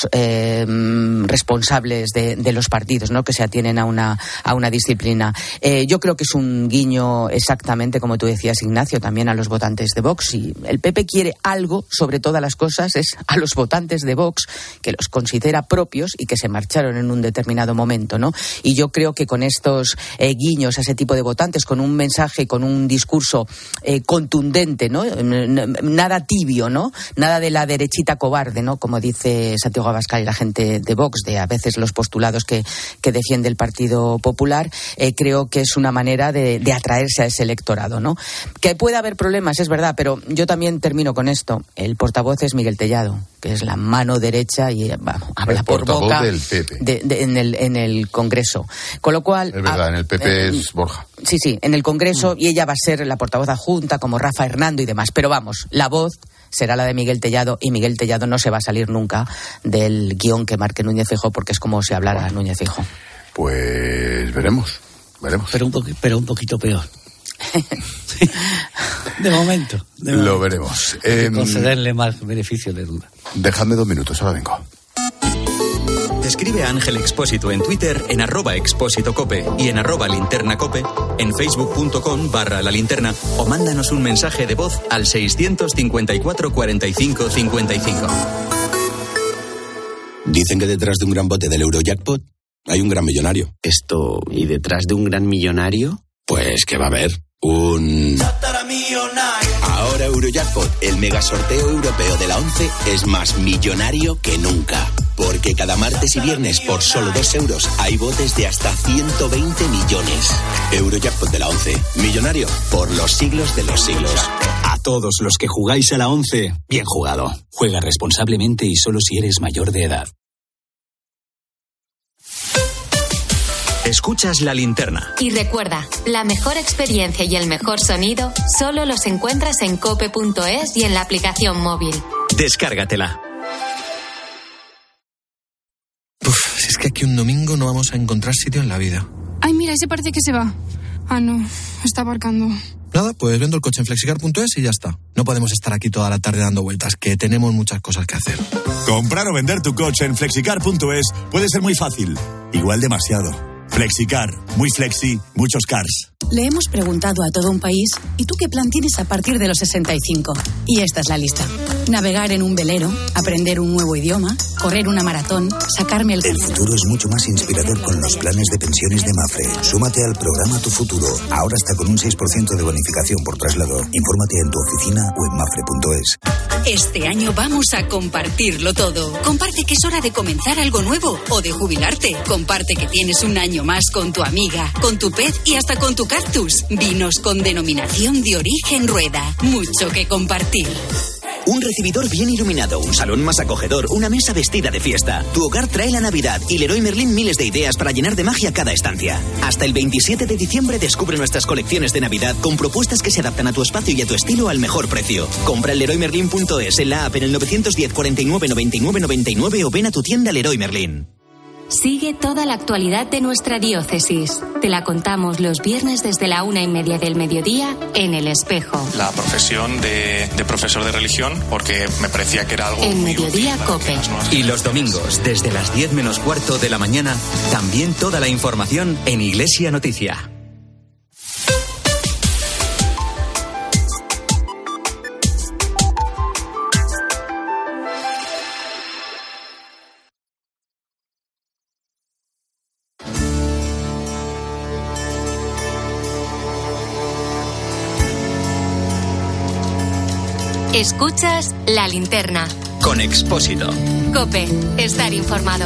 S8: responsables de los partidos, ¿no? Que se atienen a una disciplina. Yo creo que es un guiño exactamente como tú decías, Ignacio, también a los votantes de Vox. Y el PP quiere algo, sobre todas las cosas, es a los votantes de Vox, que los considera propios y que se marcharon en un determinado momento, ¿no? Y yo creo que con estos guiños a ese tipo de votantes, con un mensaje, con un discurso contundente, ¿no? Nada tibio, ¿no? Nada de la derechita cobarde, ¿no? Como dice Santiago Abascal y la gente de Vox, de a veces los postulados que defiende el Partido Popular, creo que es una manera de atraerse a ese electorado, ¿no? Que puede haber problemas, es verdad, pero yo también termino con esto. El portavoz es Miguel Tellado, que es la mano derecha y habla por boca
S1: del PP.
S8: En el Congreso. Con lo cual...
S1: Es verdad, en el PP es Borja.
S8: Sí, en el Congreso, y ella va a ser la portavoz adjunta, como Rafa Hernando y demás. Pero vamos, la voz será la de Miguel Tellado, y Miguel Tellado no se va a salir nunca del guión que marque Núñez Feijóo, porque es como si hablara Núñez Feijóo.
S1: Pues veremos.
S7: Pero un poquito peor. De momento.
S1: Lo veremos.
S7: Concederle más beneficio de duda.
S1: Dejadme 2 minutos, ahora vengo.
S2: Escribe a Ángel Expósito en Twitter en @expósitocope y en @linternacope, en facebook.com/la linterna, o mándanos un mensaje de voz al 654 45 55.
S11: Dicen que detrás de un gran bote del Eurojackpot hay un gran millonario.
S12: ¿Y detrás de un gran millonario?
S11: Pues que va a haber Ahora Eurojackpot, el mega sorteo europeo de la 11, es más millonario que nunca. Porque cada martes y viernes, por solo 2 euros, hay botes de hasta 120 millones. Eurojackpot de la 11. Millonario por los siglos de los siglos.
S13: A todos los que jugáis a la 11, bien jugado. Juega responsablemente y solo si eres mayor de edad.
S2: Escuchas La Linterna.
S3: Y recuerda, la mejor experiencia y el mejor sonido solo los encuentras en cope.es y en la aplicación móvil.
S2: Descárgatela.
S14: Si es que aquí un domingo no vamos a encontrar sitio en la vida.
S15: Ay, mira, ese parece que se va. Ah, no, está aparcando.
S14: Nada, pues vendo el coche en flexicar.es y ya está. No podemos estar aquí toda la tarde dando vueltas, que tenemos muchas cosas que hacer.
S16: Comprar o vender tu coche en flexicar.es puede ser muy fácil. Igual demasiado. Flexicar, muy flexi, muchos cars.
S17: Le hemos preguntado a todo un país, ¿y tú qué plan tienes a partir de los 65? Y esta es la lista. Navegar en un velero, aprender un nuevo idioma, correr una maratón, sacarme el...
S18: El futuro es mucho más inspirador con los planes de pensiones de Mapfre. Súmate al programa Tu Futuro. Ahora está con un 6% de bonificación por traslado. Infórmate en tu oficina o en mapfre.es.
S17: Este año vamos a compartirlo todo. Comparte que es hora de comenzar algo nuevo o de jubilarte. Comparte que tienes un año más con tu amiga, con tu pet y hasta con tu cactus. Vinos con denominación de origen Rueda. Mucho que compartir.
S19: Un recibidor bien iluminado, un salón más acogedor, una mesa vestida de fiesta. Tu hogar trae la Navidad y Leroy Merlin miles de ideas para llenar de magia cada estancia. Hasta el 27 de diciembre descubre nuestras colecciones de Navidad con propuestas que se adaptan a tu espacio y a tu estilo al mejor precio. Compra en leroymerlin.es, en la app, en el 910 49 99 99 o ven a tu tienda Leroy Merlin.
S3: Sigue toda la actualidad de nuestra diócesis. Te la contamos los viernes desde la 1:30 del mediodía en El Espejo.
S20: La profesión de profesor de religión, porque me parecía que era algo
S3: en
S20: muy
S3: Mediodía
S20: útil
S3: Cope.
S2: Y los domingos, desde las 10 menos cuarto de la mañana, también toda la información en Iglesia Noticia.
S3: Escuchas La Linterna.
S2: Con Expósito.
S3: Cope, estar informado.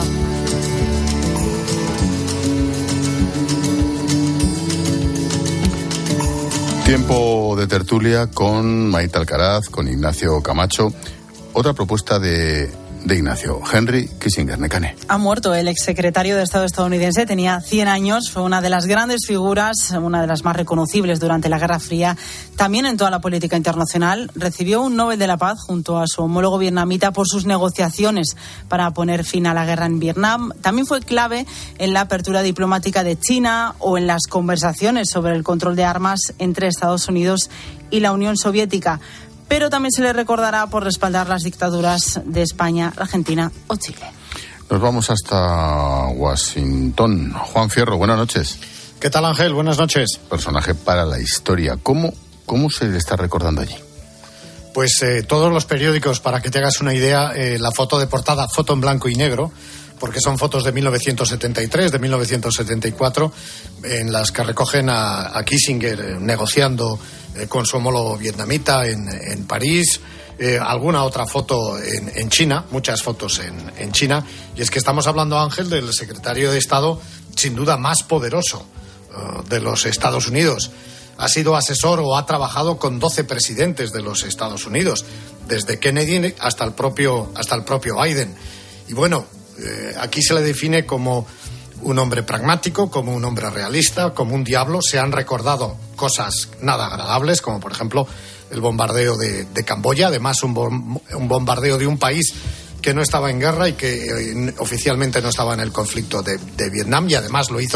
S1: Tiempo de tertulia con Maite Alcaraz, con Ignacio Camacho. Otra propuesta de Ignacio, Henry Kissinger, Necane.
S9: Ha muerto el exsecretario de Estado estadounidense, tenía 100 años, fue una de las grandes figuras, una de las más reconocibles durante la Guerra Fría, también en toda la política internacional. Recibió un Nobel de la Paz junto a su homólogo vietnamita por sus negociaciones para poner fin a la guerra en Vietnam. También fue clave en la apertura diplomática de China o en las conversaciones sobre el control de armas entre Estados Unidos y la Unión Soviética. Pero también se le recordará por respaldar las dictaduras de España, Argentina o Chile.
S1: Nos vamos hasta Washington. Juan Fierro, buenas noches.
S6: ¿Qué tal, Ángel? Buenas noches.
S1: Personaje para la historia. ¿Cómo se le está recordando allí?
S6: Pues todos los periódicos, para que te hagas una idea, la foto de portada, foto en blanco y negro, porque son fotos de 1973, de 1974, en las que recogen a Kissinger negociando con su homólogo vietnamita en París, alguna otra foto en China, muchas fotos en China, y es que estamos hablando, Ángel, del secretario de Estado sin duda más poderoso de los Estados Unidos. Ha sido asesor o ha trabajado con 12 presidentes de los Estados Unidos, desde Kennedy hasta el propio Biden. Y bueno, aquí se le define como un hombre pragmático, como un hombre realista, como un diablo. Se han recordado cosas nada agradables, como por ejemplo el bombardeo de Camboya, además un bombardeo de un país que no estaba en guerra y que oficialmente no estaba en el conflicto de Vietnam, y además lo hizo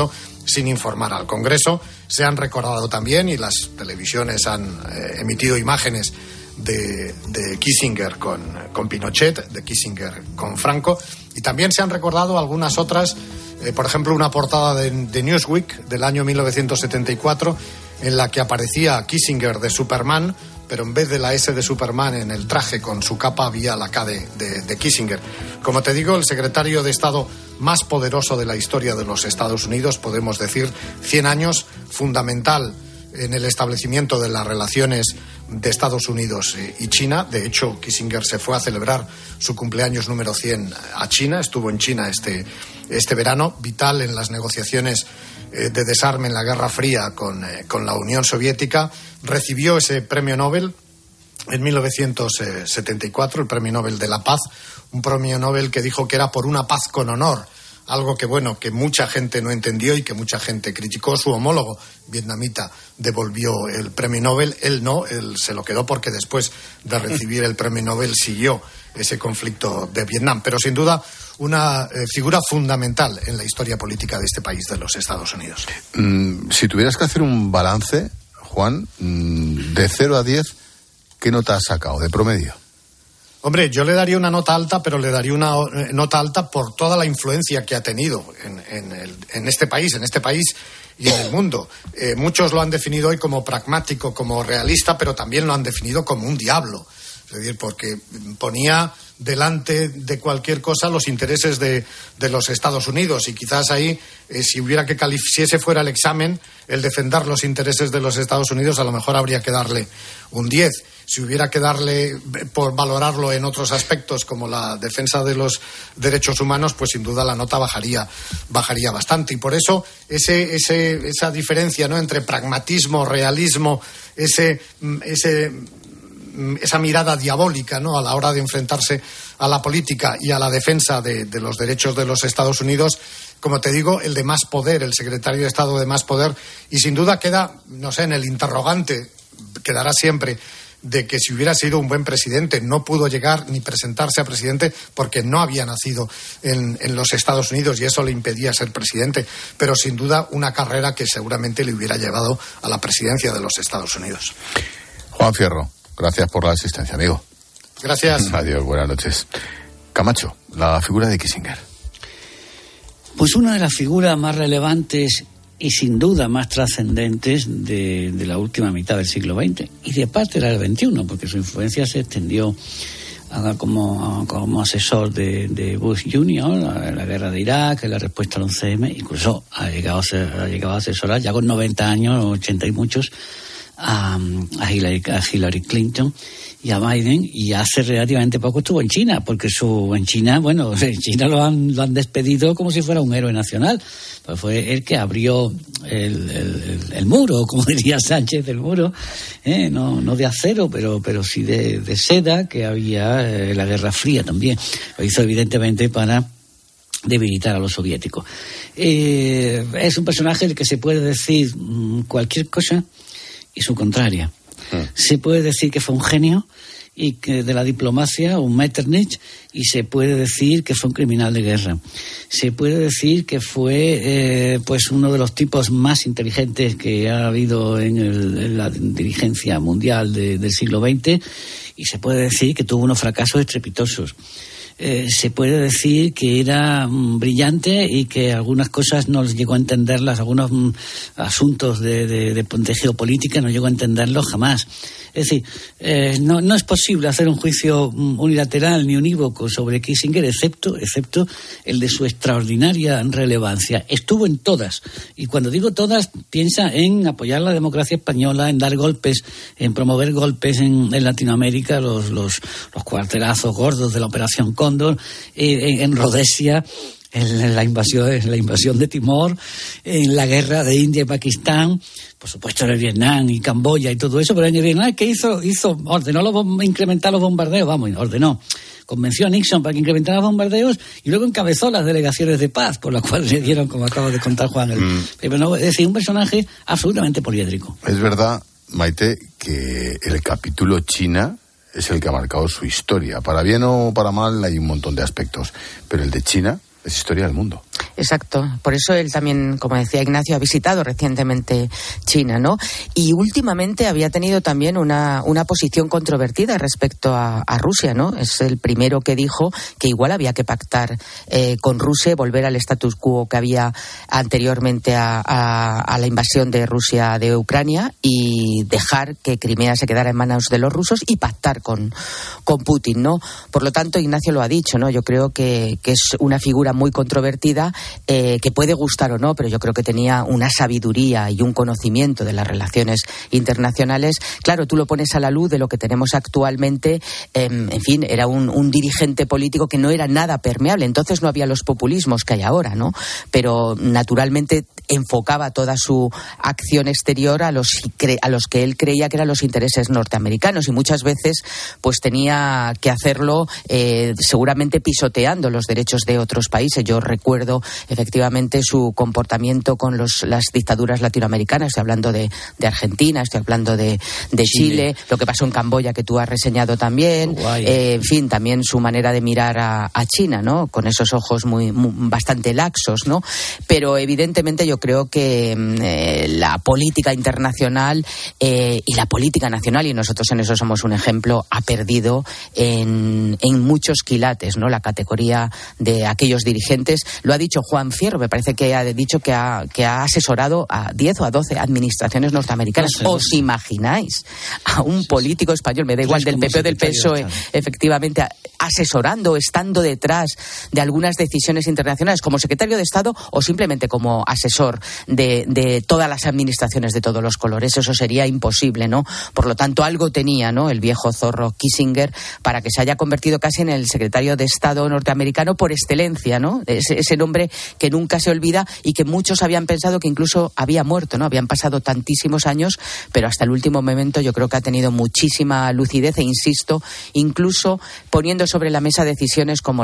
S6: sin informar al Congreso. Se han recordado también, y las televisiones han emitido imágenes de Kissinger con Pinochet, de Kissinger con Franco, y también se han recordado algunas otras, por ejemplo, una portada de Newsweek del año 1974 en la que aparecía Kissinger de Superman, pero en vez de la S de Superman en el traje con su capa había la K de Kissinger. Como te digo, el secretario de Estado más poderoso de la historia de los Estados Unidos, podemos decir 100 años, fundamental en el establecimiento de las relaciones de Estados Unidos y China. De hecho, Kissinger se fue a celebrar su cumpleaños número 100 a China, estuvo en China este verano, vital en las negociaciones de desarme en la Guerra Fría con la Unión Soviética. Recibió ese premio Nobel en 1974, el premio Nobel de la Paz, un premio Nobel que dijo que era por una paz con honor, algo que mucha gente no entendió y que mucha gente criticó. Su homólogo vietnamita devolvió el premio Nobel, él no, él se lo quedó porque después de recibir el premio Nobel siguió ese conflicto de Vietnam. Pero sin duda una figura fundamental en la historia política de este país, de los Estados Unidos.
S1: Si tuvieras que hacer un balance, Juan, de 0 a 10, ¿qué nota has sacado de promedio?
S6: Hombre, yo le daría una nota alta, pero le daría una nota alta por toda la influencia que ha tenido en este país y en el mundo. Muchos lo han definido hoy como pragmático, como realista, pero también lo han definido como un diablo. Es decir, porque ponía delante de cualquier cosa los intereses de los Estados Unidos, y quizás ahí, si ese fuera el examen, el defender los intereses de los Estados Unidos, a lo mejor habría que darle un 10. Si hubiera que darle por valorarlo en otros aspectos como la defensa de los derechos humanos, pues sin duda la nota bajaría bastante. Y por eso esa diferencia, ¿no?, entre pragmatismo, realismo, esa mirada diabólica, ¿no?, a la hora de enfrentarse a la política y a la defensa de los derechos de los Estados Unidos, como te digo, el de más poder, el secretario de Estado de más poder, y sin duda queda, no sé, en el interrogante, quedará siempre, de que si hubiera sido un buen presidente. No pudo llegar ni presentarse a presidente porque no había nacido en los Estados Unidos y eso le impedía ser presidente, pero sin duda una carrera que seguramente le hubiera llevado a la presidencia de los Estados Unidos.
S1: Juan Fierro, gracias por la asistencia, amigo.
S6: Gracias.
S1: Adiós, buenas noches. Camacho, la figura de Kissinger.
S7: Pues una de las figuras más relevantes y sin duda más trascendentes de la última mitad del siglo XX y de parte del XXI, porque su influencia se extendió como asesor de Bush Jr. en la guerra de Irak, en la respuesta al 11M, incluso ha llegado a asesorar ya con 90 años, 80 y muchos, a Hillary Clinton y a Biden, y hace relativamente poco estuvo en China, porque en China lo han despedido como si fuera un héroe nacional. Pues fue el que abrió el muro, como diría Sánchez, el muro, no de acero, pero sí de seda, que había la Guerra Fría también. Lo hizo evidentemente para debilitar a los soviéticos. Es un personaje del que se puede decir cualquier cosa y su contraria. Se puede decir que fue un genio y que de la diplomacia, un Metternich, y se puede decir que fue un criminal de guerra. Se puede decir que fue pues uno de los tipos más inteligentes que ha habido en la dirigencia mundial del siglo XX, y se puede decir que tuvo unos fracasos estrepitosos. Se puede decir que era brillante y que algunas cosas no llegó a entenderlas, algunos asuntos de geopolítica no llegó a entenderlos jamás. Es decir, no es posible hacer un juicio unilateral ni unívoco sobre Kissinger, excepto el de su extraordinaria relevancia. Estuvo en todas, y cuando digo todas, piensa en apoyar la democracia española, en dar golpes, en promover golpes en Latinoamérica, los cuartelazos gordos de la Operación Cóndor, en Rhodesia, en la invasión de Timor, en la guerra de India y Pakistán, por supuesto en el Vietnam y Camboya y todo eso, pero en el Vietnam, ¿qué hizo? Ordenó incrementar los bombardeos, convenció a Nixon para que incrementara los bombardeos y luego encabezó las delegaciones de paz, por las cuales le dieron, como acaba de contar Juan, es decir, un personaje absolutamente poliédrico.
S1: Es verdad, Maite, que el capítulo China es el que ha marcado su historia. Para bien o para mal hay un montón de aspectos, pero el de China es historia del mundo.
S8: Exacto. Por eso él también, como decía Ignacio, ha visitado recientemente China, ¿no? Y últimamente había tenido también una posición controvertida respecto a Rusia, ¿no? Es el primero que dijo que igual había que pactar con Rusia, volver al status quo que había anteriormente a la invasión de Rusia de Ucrania y dejar que Crimea se quedara en manos de los rusos y pactar con Putin, ¿no? Por lo tanto, Ignacio lo ha dicho, ¿no? Yo creo que es una figura muy controvertida, que puede gustar o no, pero yo creo que tenía una sabiduría y un conocimiento de las relaciones internacionales. Claro, tú lo pones a la luz de lo que tenemos actualmente, en fin, era un dirigente político que no era nada permeable, entonces no había los populismos que hay ahora, ¿no? Pero naturalmente enfocaba toda su acción exterior a los que él creía que eran los intereses norteamericanos, y muchas veces pues tenía que hacerlo seguramente pisoteando los derechos de otros países. Yo recuerdo efectivamente su comportamiento con las dictaduras latinoamericanas. Estoy hablando de Argentina, estoy hablando de Chile, lo que pasó en Camboya, que tú has reseñado también, en fin, también su manera de mirar a China, ¿no? Con esos ojos muy bastante laxos, ¿no? Pero evidentemente yo creo que la política internacional y la política nacional, y nosotros en eso somos un ejemplo, ha perdido en muchos quilates, ¿no? La categoría de aquellos dirigentes. Lo ha dicho Juan Fierro, me parece que ha dicho que ha asesorado a 10 o a 12 administraciones norteamericanas. No sé, ¿os imagináis a un político español, me da igual del PP o del PSOE, efectivamente asesorando, estando detrás de algunas decisiones internacionales como secretario de Estado o simplemente como asesor de todas las administraciones de todos los colores? Eso sería imposible, ¿no? Por lo tanto, algo tenía, ¿no?, el viejo zorro Kissinger para que se haya convertido casi en el secretario de Estado norteamericano por excelencia, ¿no? Ese nombre que nunca se olvida y que muchos habían pensado que incluso había muerto, ¿no? Habían pasado tantísimos años, pero hasta el último momento yo creo que ha tenido muchísima lucidez e insisto, incluso poniendo sobre la mesa decisiones como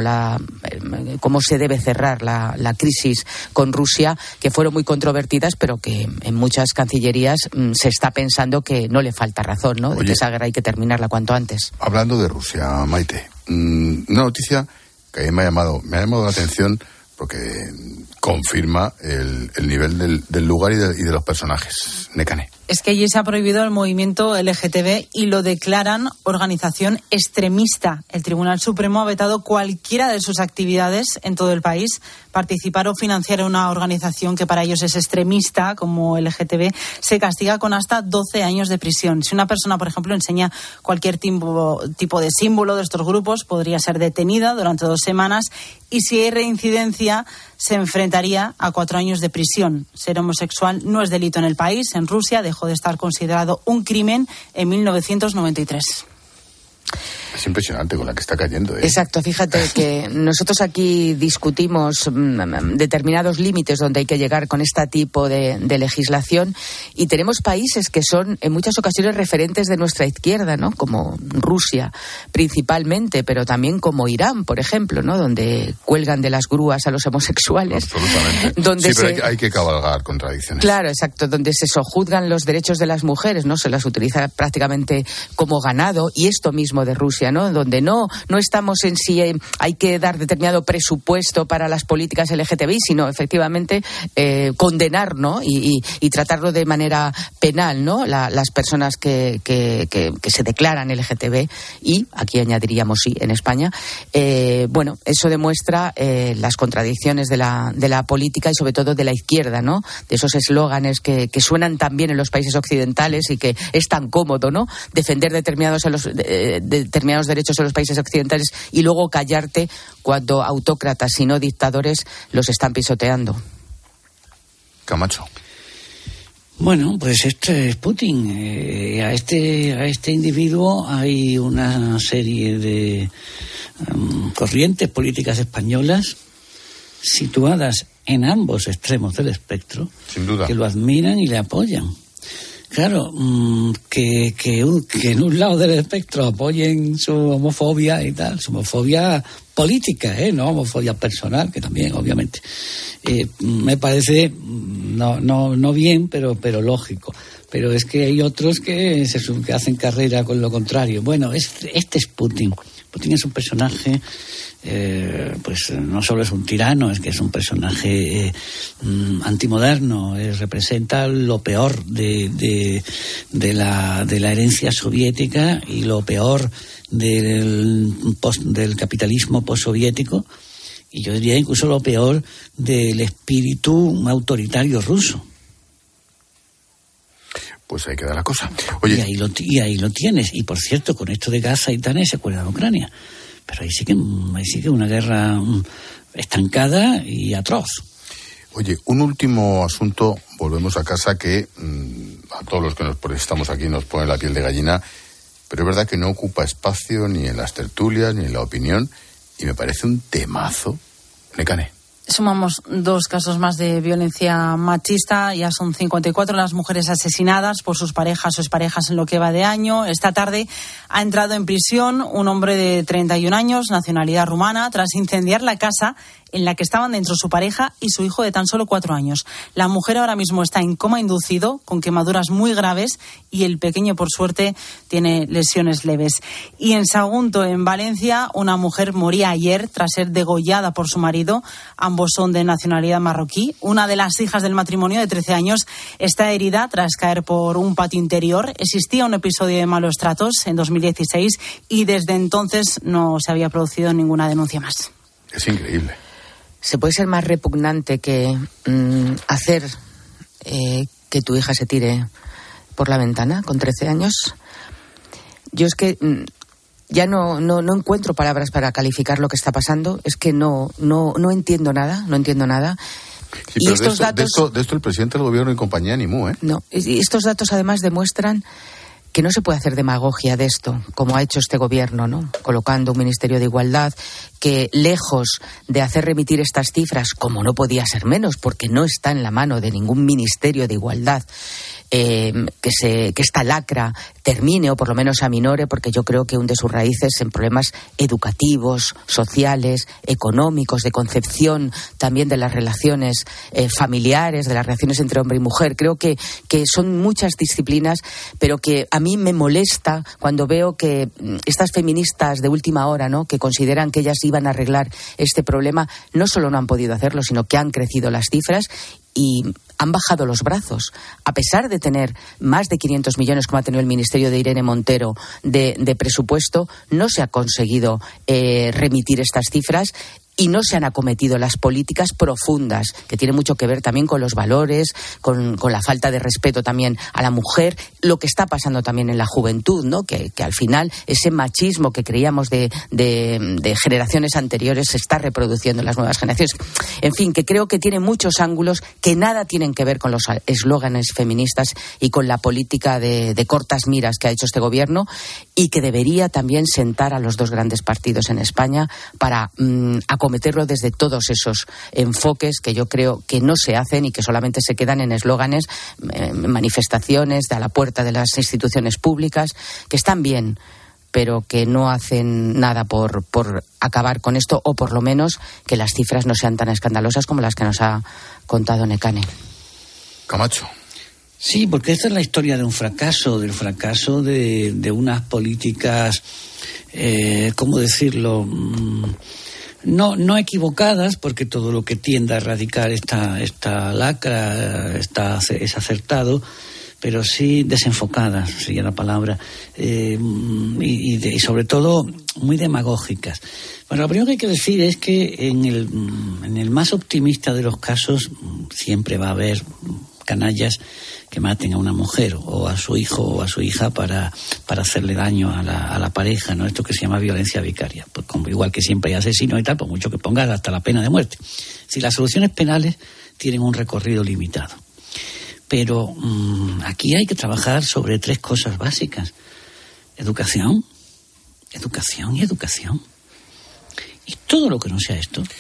S8: cómo se debe cerrar la crisis con Rusia, que fueron muy controvertidas, pero que en muchas cancillerías se está pensando que no le falta razón, ¿no? De que esa guerra hay que terminarla cuanto antes.
S1: Hablando de Rusia, Maite, una noticia que a mí me ha llamado la atención porque confirma el nivel del lugar y de los personajes. Nekane.
S9: Es que allí se ha prohibido el movimiento LGTB y lo declaran organización extremista. El Tribunal Supremo ha vetado cualquiera de sus actividades en todo el país. Participar o financiar una organización que para ellos es extremista, como LGTB, se castiga con hasta 12 años de prisión. Si una persona, por ejemplo, enseña cualquier tipo de símbolo de estos grupos, podría ser detenida durante 2 semanas y si hay reincidencia, se enfrentaría a 4 años de prisión. Ser homosexual no es delito en el país. En Rusia dejó de estar considerado un crimen en 1993.
S1: Es impresionante con la que está cayendo, ¿eh?
S8: Exacto, fíjate que nosotros aquí discutimos determinados límites donde hay que llegar con este tipo de legislación y tenemos países que son en muchas ocasiones referentes de nuestra izquierda, ¿no? Como Rusia principalmente, pero también como Irán, por ejemplo, ¿no? Donde cuelgan de las grúas a los homosexuales.
S1: Absolutamente. Donde pero hay que cabalgar contradicciones.
S8: Claro, exacto, donde se sojuzgan los derechos de las mujeres, ¿no? Se las utiliza prácticamente como ganado, y esto mismo de Rusia, ¿no? Donde no estamos en si hay que dar determinado presupuesto para las políticas LGTBI, sino efectivamente condenar, ¿no? Y tratarlo de manera penal, ¿no? Las personas que se declaran LGTB, y aquí añadiríamos sí en España. Bueno, eso demuestra las contradicciones de la política y sobre todo de la izquierda, ¿no? De esos eslóganes que suenan tan bien en los países occidentales y que es tan cómodo, ¿no? Defender determinados derechos en los países occidentales y luego callarte cuando autócratas y no dictadores los están pisoteando.
S1: Camacho.
S7: Bueno, pues este es Putin. A este individuo hay una serie de corrientes políticas españolas situadas en ambos extremos del espectro,
S1: sin duda,
S7: que lo admiran y le apoyan. Claro, que en un lado del espectro apoyen su homofobia y tal, su homofobia política, no homofobia personal, que también, obviamente, me parece no bien, pero lógico. Pero es que hay otros que hacen carrera con lo contrario. Bueno, este es Putin. Putin es un personaje, pues no solo es un tirano, es que es un personaje antimoderno, representa lo peor de la herencia soviética y lo peor del capitalismo postsoviético, y yo diría incluso lo peor del espíritu autoritario ruso.
S1: Pues ahí queda la cosa. Oye,
S7: y ahí lo tienes. Y por cierto, con esto de Gaza y tal, se acuerda de Ucrania. Pero ahí sí que una guerra estancada y atroz.
S1: Oye, un último asunto, volvemos a casa, que a todos los que estamos aquí nos pone la piel de gallina, pero es verdad que no ocupa espacio ni en las tertulias ni en la opinión, y me parece un temazo. Nekane.
S9: Sumamos 2 casos más de violencia machista. Ya son 54 las mujeres asesinadas por sus parejas o exparejas en lo que va de año. Esta tarde ha entrado en prisión un hombre de 31 años, nacionalidad rumana, tras incendiar la casa en la que estaban dentro su pareja y su hijo de tan solo 4 años. La mujer ahora mismo está en coma inducido, con quemaduras muy graves, y el pequeño, por suerte, tiene lesiones leves. Y en Sagunto, en Valencia, una mujer moría ayer tras ser degollada por su marido. Ambos son de nacionalidad marroquí. Una de las hijas del matrimonio, de 13 años, está herida tras caer por un patio interior. Existía un episodio de malos tratos en 2016 y desde entonces no se había producido ninguna denuncia más.
S1: Es increíble.
S8: ¿Se puede ser más repugnante que hacer que tu hija se tire por la ventana con 13 años? Yo es que ya no encuentro palabras para calificar lo que está pasando. Es que no entiendo nada,
S1: Sí, y estos datos, de esto el presidente del gobierno y compañía ni mu, ¿eh?
S8: No, y estos datos además demuestran que no se puede hacer demagogia de esto, como ha hecho este gobierno, ¿no? Colocando un Ministerio de Igualdad que, lejos de hacer remitir estas cifras, como no podía ser menos, porque no está en la mano de ningún Ministerio de Igualdad, que esta lacra termine o por lo menos aminore, porque yo creo que hunde sus raíces en problemas educativos, sociales, económicos, de concepción también de las relaciones familiares, de las relaciones entre hombre y mujer. Creo que son muchas disciplinas, pero que a mí me molesta cuando veo que estas feministas de última hora, ¿no?, que consideran que ellas iban a arreglar este problema, no solo no han podido hacerlo, sino que han crecido las cifras y han bajado los brazos. A pesar de tener más de 500 millones, como ha tenido el Ministerio de Irene Montero, de presupuesto, no se ha conseguido remitir estas cifras y no se han acometido las políticas profundas, que tienen mucho que ver también con los valores, con la falta de respeto también a la mujer, lo que está pasando también en la juventud, ¿no? Que al final ese machismo que creíamos de generaciones anteriores se está reproduciendo en las nuevas generaciones. En fin, que creo que tiene muchos ángulos que nada tienen que ver con los eslóganes feministas y con la política de cortas miras que ha hecho este gobierno, y que debería también sentar a los 2 grandes partidos en España para acometerlo desde todos esos enfoques que yo creo que no se hacen y que solamente se quedan en eslóganes, manifestaciones a la puerta de las instituciones públicas, que están bien, pero que no hacen nada por acabar con esto, o por lo menos que las cifras no sean tan escandalosas como las que nos ha contado Nekane.
S1: Camacho.
S7: Sí, porque esta es la historia de un fracaso, del fracaso de unas políticas, ¿cómo decirlo?, no equivocadas, porque todo lo que tiende a erradicar esta lacra es acertado, pero sí desenfocadas, sería la palabra, y sobre todo muy demagógicas. Bueno, lo primero que hay que decir es que en el más optimista de los casos siempre va a haber canallas que maten a una mujer o a su hijo o a su hija para hacerle daño a la pareja, ¿no? Esto que se llama violencia vicaria. Pues como igual que siempre hay asesinos y tal, por mucho que pongas hasta la pena de muerte. Si las soluciones penales tienen un recorrido limitado. Pero aquí hay que trabajar sobre 3 cosas básicas: educación, educación y educación. Y todo lo que no sea esto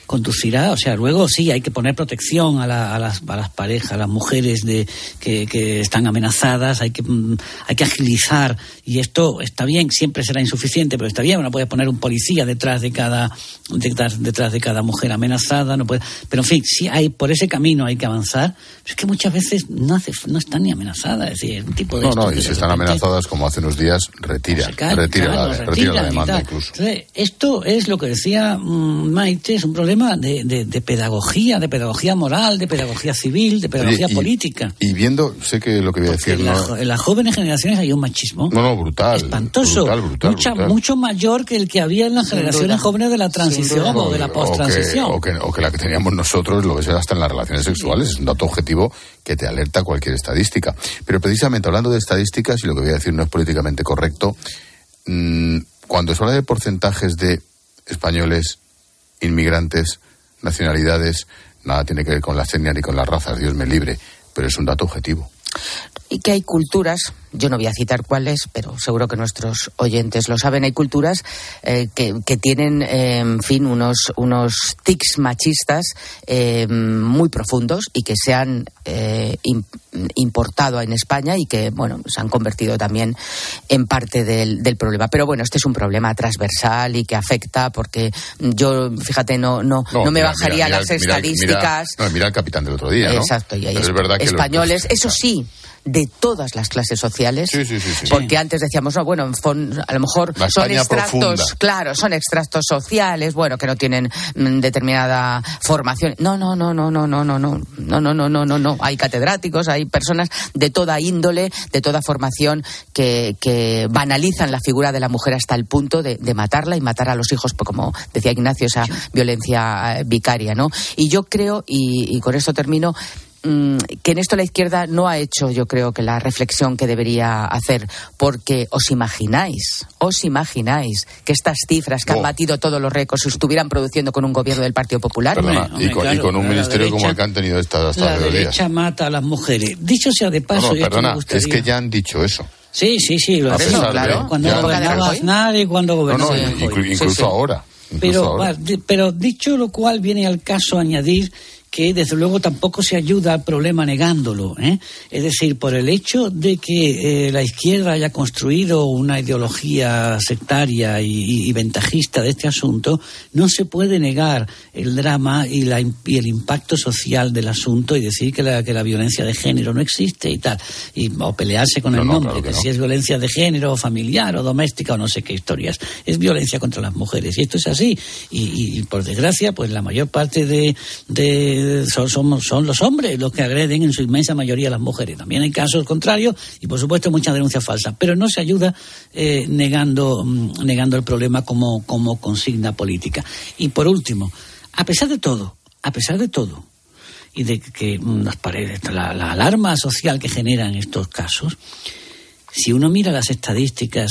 S7: conducirá, o sea, luego sí hay que poner protección a las parejas, a las mujeres que están amenazadas, hay que agilizar, y esto está bien, siempre será insuficiente, pero está bien, no puede poner un policía detrás de cada mujer amenazada, no puede, pero en fin, sí hay, por ese camino hay que avanzar. Pero es que muchas veces no están ni amenazadas, es decir, un tipo de
S1: y si están amenazadas, como hace unos días, retira la demanda incluso.
S7: Entonces, esto es lo que decía Maite, es un problema de pedagogía moral, de pedagogía civil, de pedagogía política.
S1: Y viendo, sé que lo que voy a decir...
S7: En las jóvenes generaciones hay un machismo
S1: brutal,
S7: espantoso,
S1: brutal.
S7: mucho mayor que el que había en las generaciones jóvenes de la transición o de la post-transición.
S1: O que la que teníamos nosotros, lo ves hasta en las relaciones sexuales, es un dato objetivo que te alerta cualquier estadística. Pero precisamente hablando de estadísticas, y lo que voy a decir no es políticamente correcto, cuando se habla de porcentajes de españoles, inmigrantes, nacionalidades, nada tiene que ver con las etnias ni con las razas, Dios me libre, pero es un dato objetivo.
S8: Y que hay culturas, yo no voy a citar cuáles, pero seguro que nuestros oyentes lo saben, hay culturas que tienen, en fin, unos tics machistas muy profundos y que se han importado en España y que, bueno, se han convertido también en parte del problema. Pero bueno, este es un problema transversal y que afecta, porque yo, fíjate, no me bajaría las estadísticas.
S1: Mira el Capitán del otro día, ¿no?
S8: Exacto, y hay
S1: es verdad que
S8: españoles, eso sí, de todas las clases sociales,
S1: sí.
S8: porque antes decíamos, a lo mejor son extractos, profunda. Claro, son extractos sociales, bueno, que no tienen determinada formación. No, hay catedráticos, hay personas de toda índole, de toda formación que banalizan la figura de la mujer hasta el punto de matarla y matar a los hijos, como decía Ignacio, esa violencia vicaria, ¿no? Y yo creo, y con esto termino, que en esto la izquierda no ha hecho, yo creo, que la reflexión que debería hacer, porque os imagináis que estas cifras que han batido todos los récords se estuvieran produciendo con un gobierno del Partido Popular.
S1: Perdona, y con un ministerio como el que han tenido estas
S7: la derecha mata a las mujeres. Dicho sea de paso,
S1: es que ya han dicho eso.
S7: Sí, lo han dicho, claro. Cuando gobernaba Aznar y cuando gobernaba
S1: incluso ahora.
S7: Pero dicho lo cual, viene al caso añadir que desde luego tampoco se ayuda al problema negándolo, ¿eh? Es decir, por el hecho de que la izquierda haya construido una ideología sectaria y ventajista de este asunto, no se puede negar el drama y el impacto social del asunto y decir que la violencia de género no existe y tal, o pelearse con el nombre, claro que si es violencia de género, familiar o doméstica o no sé qué historias, es violencia contra las mujeres, y esto es así, y por desgracia, pues la mayor parte son los hombres los que agreden en su inmensa mayoría a las mujeres. También hay casos contrarios y, por supuesto, muchas denuncias falsas. Pero no se ayuda negando el problema como consigna política. Y, por último, a pesar de todo, y de que la alarma social que generan estos casos, si uno mira las estadísticas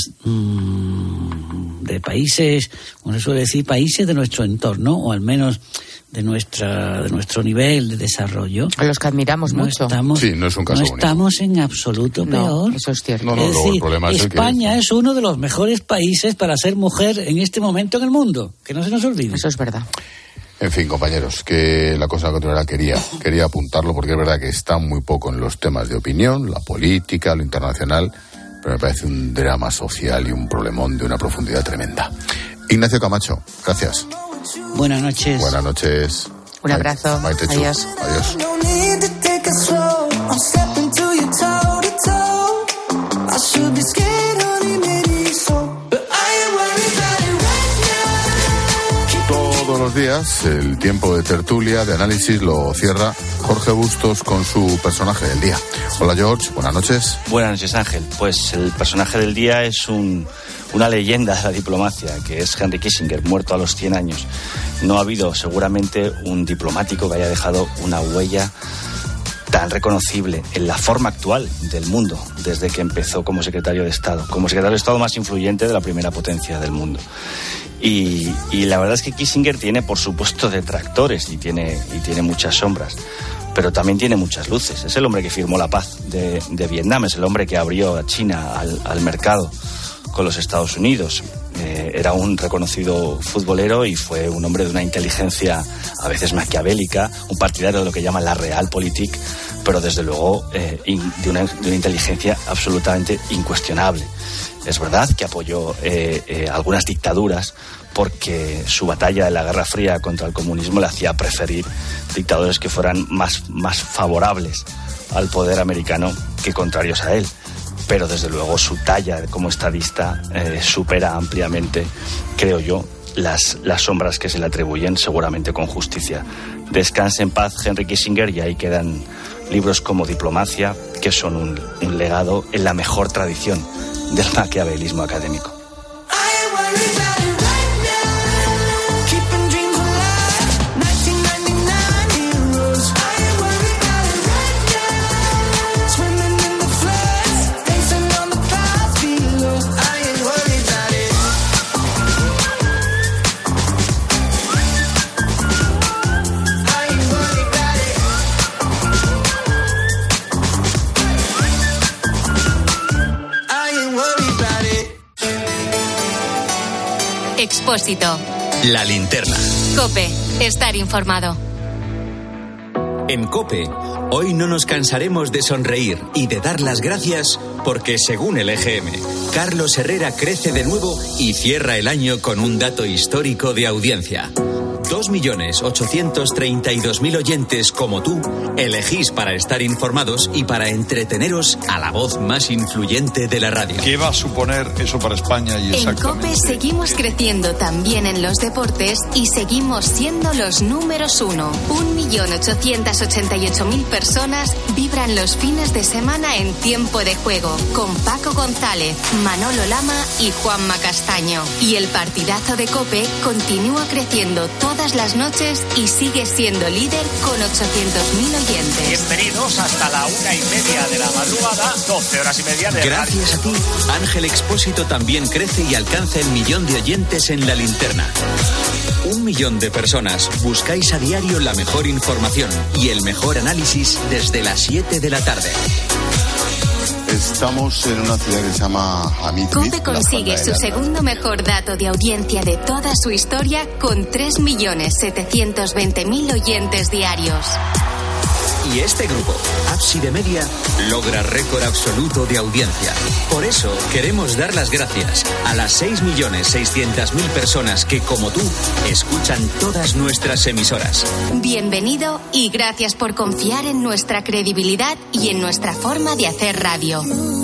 S7: de países, como se suele decir, países de nuestro entorno, o al menos de nuestro nivel de desarrollo,
S8: a los que admiramos mucho.
S1: No es un caso
S7: único. Estamos en absoluto peor.
S8: Eso es cierto.
S7: Es decir, el problema es España es uno de los mejores países para ser mujer en este momento en el mundo. Que no se nos olvide.
S8: Eso es verdad.
S1: En fin, compañeros, que la cosa continuará, quería apuntarlo, porque es verdad que está muy poco en los temas de opinión, la política, lo internacional, pero me parece un drama social y un problemón de una profundidad tremenda. Ignacio Camacho, gracias.
S7: Buenas noches.
S1: Buenas noches.
S8: Un abrazo.
S1: Maite Chu.
S8: Adiós.
S1: Adiós. Todos los días, el tiempo de tertulia, de análisis, lo cierra Jorge Bustos con su personaje del día. Hola, George. Buenas noches.
S21: Buenas noches, Ángel. Pues el personaje del día es una leyenda de la diplomacia, que es Henry Kissinger, muerto a los 100 años. No ha habido seguramente un diplomático que haya dejado una huella tan reconocible en la forma actual del mundo desde que empezó como secretario de Estado más influyente de la primera potencia del mundo. Y la verdad es que Kissinger tiene, por supuesto, detractores y tiene muchas sombras, pero también tiene muchas luces. Es el hombre que firmó la paz de Vietnam, es el hombre que abrió a China al mercado con los Estados Unidos. Era un reconocido futbolero y fue un hombre de una inteligencia a veces maquiavélica, un partidario de lo que llaman la realpolitik, pero desde luego de una inteligencia absolutamente incuestionable. Es verdad que apoyó algunas dictaduras porque su batalla en la Guerra Fría contra el comunismo le hacía preferir dictadores que fueran más favorables al poder americano que contrarios a él. Pero desde luego su talla como estadista supera ampliamente, creo yo, las sombras que se le atribuyen, seguramente con justicia. Descanse en paz Henry Kissinger, y ahí quedan libros como Diplomacia, que son un legado en la mejor tradición del maquiavelismo académico.
S3: Expósito.
S2: La linterna.
S3: COPE. Estar informado.
S2: En COPE, hoy no nos cansaremos de sonreír y de dar las gracias porque, según el EGM, Carlos Herrera crece de nuevo y cierra el año con un dato histórico de audiencia. 2.832.000 oyentes como tú elegís para estar informados y para entreteneros a la voz más influyente de la radio.
S5: ¿Qué va a suponer eso para España? Y
S3: en COPE seguimos creciendo también en los deportes y seguimos siendo los números 1. 1.888.000 personas vibran los fines de semana en Tiempo de Juego con Paco González, Manolo Lama y Juanma Castaño. Y el partidazo de COPE continúa creciendo todas las noches y sigue siendo líder con 800.000 oyentes.
S22: Bienvenidos hasta la 1:30 de la madrugada, 12 horas y media de
S2: Gracias a ti, Ángel Expósito también crece y alcanza el 1.000.000 de oyentes en la linterna. 1 millón de personas buscáis a diario la mejor información y el mejor análisis desde las 7 de la tarde.
S1: Estamos en una ciudad que se llama Amitli.
S3: COPE consigue su segundo mejor dato de audiencia de toda su historia con 3.720.000 oyentes diarios.
S2: Y este grupo, Ábside Media, logra récord absoluto de audiencia. Por eso queremos dar las gracias a las 6.600.000 personas que, como tú, escuchan todas nuestras emisoras.
S3: Bienvenido y gracias por confiar en nuestra credibilidad y en nuestra forma de hacer radio.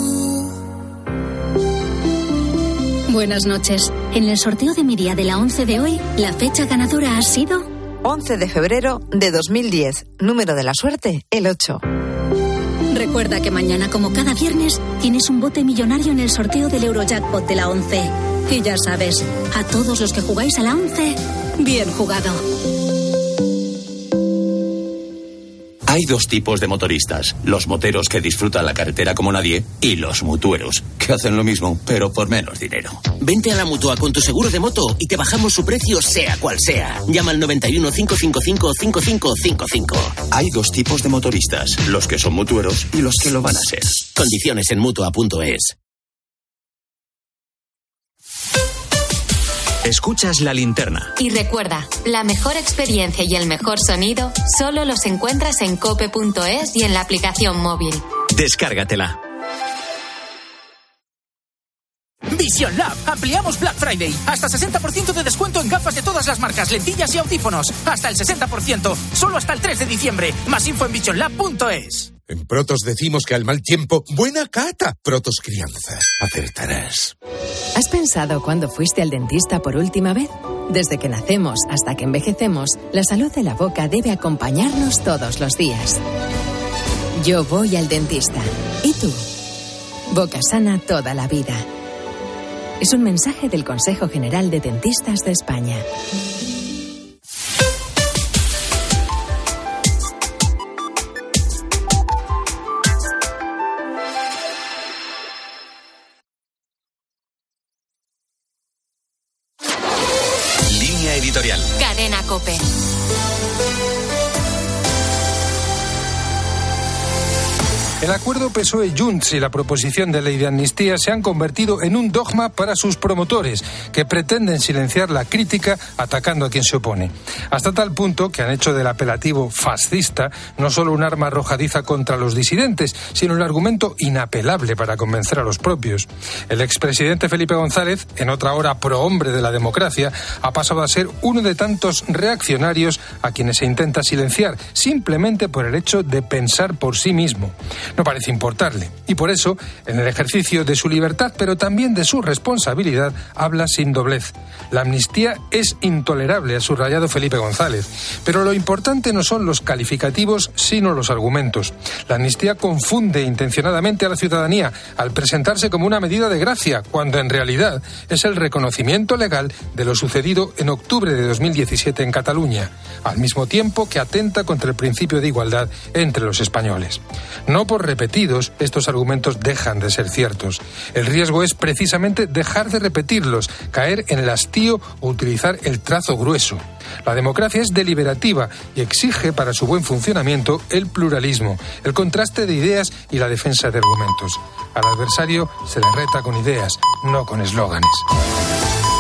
S23: Buenas noches. En el sorteo de mi día de la 11 de hoy, la fecha ganadora ha sido
S24: 11 de febrero de 2010. Número de la suerte, el 8.
S23: Recuerda que mañana, como cada viernes, tienes un bote millonario en el sorteo del Eurojackpot de la 11. Y ya sabes, a todos los que jugáis a la 11, bien jugado.
S25: Hay dos tipos de motoristas: los moteros que disfrutan la carretera como nadie y los mutueros, que hacen lo mismo, pero por menos dinero.
S19: Vente a la Mutua con tu seguro de moto y te bajamos su precio sea cual sea. Llama al 91 555 5555.
S25: Hay dos tipos de motoristas: los que son mutueros y los que lo van a ser.
S19: Condiciones en Mutua.es.
S2: Escuchas La Linterna.
S3: Y recuerda, la mejor experiencia y el mejor sonido solo los encuentras en cope.es y en la aplicación móvil.
S2: Descárgatela.
S26: Vision Lab. Ampliamos Black Friday. Hasta 60% de descuento en gafas de todas las marcas, lentillas y audífonos. Hasta el 60%. Solo hasta el 3 de diciembre. Más info en visionlab.es.
S27: En Protos decimos que al mal tiempo, buena cata. Protos Crianza. Acertarás.
S28: ¿Has pensado cuándo fuiste al dentista por última vez? Desde que nacemos hasta que envejecemos, la salud de la boca debe acompañarnos todos los días. Yo voy al dentista. ¿Y tú? Boca sana toda la vida. Es un mensaje del Consejo General de Dentistas de España.
S2: Línea editorial.
S3: Cadena COPE.
S4: El acuerdo PSOE-Junts y la proposición de ley de amnistía se han convertido en un dogma para sus promotores, que pretenden silenciar la crítica atacando a quien se opone. Hasta tal punto que han hecho del apelativo fascista no solo un arma arrojadiza contra los disidentes, sino un argumento inapelable para convencer a los propios. El expresidente Felipe González, en otra hora prohombre de la democracia, ha pasado a ser uno de tantos reaccionarios a quienes se intenta silenciar, simplemente por el hecho de pensar por sí mismo. No parece importarle, y por eso, en el ejercicio de su libertad, pero también de su responsabilidad, habla sin doblez. La amnistía es intolerable, ha subrayado Felipe González, pero lo importante no son los calificativos, sino los argumentos. La amnistía confunde intencionadamente a la ciudadanía al presentarse como una medida de gracia, cuando en realidad es el reconocimiento legal de lo sucedido en octubre de 2017 en Cataluña, al mismo tiempo que atenta contra el principio de igualdad entre los españoles. No por repetidos, estos argumentos dejan de ser ciertos. El riesgo es precisamente dejar de repetirlos, caer en el hastío o utilizar el trazo grueso. La democracia es deliberativa y exige para su buen funcionamiento el pluralismo, el contraste de ideas y la defensa de argumentos. Al adversario se le reta con ideas, no con eslóganes.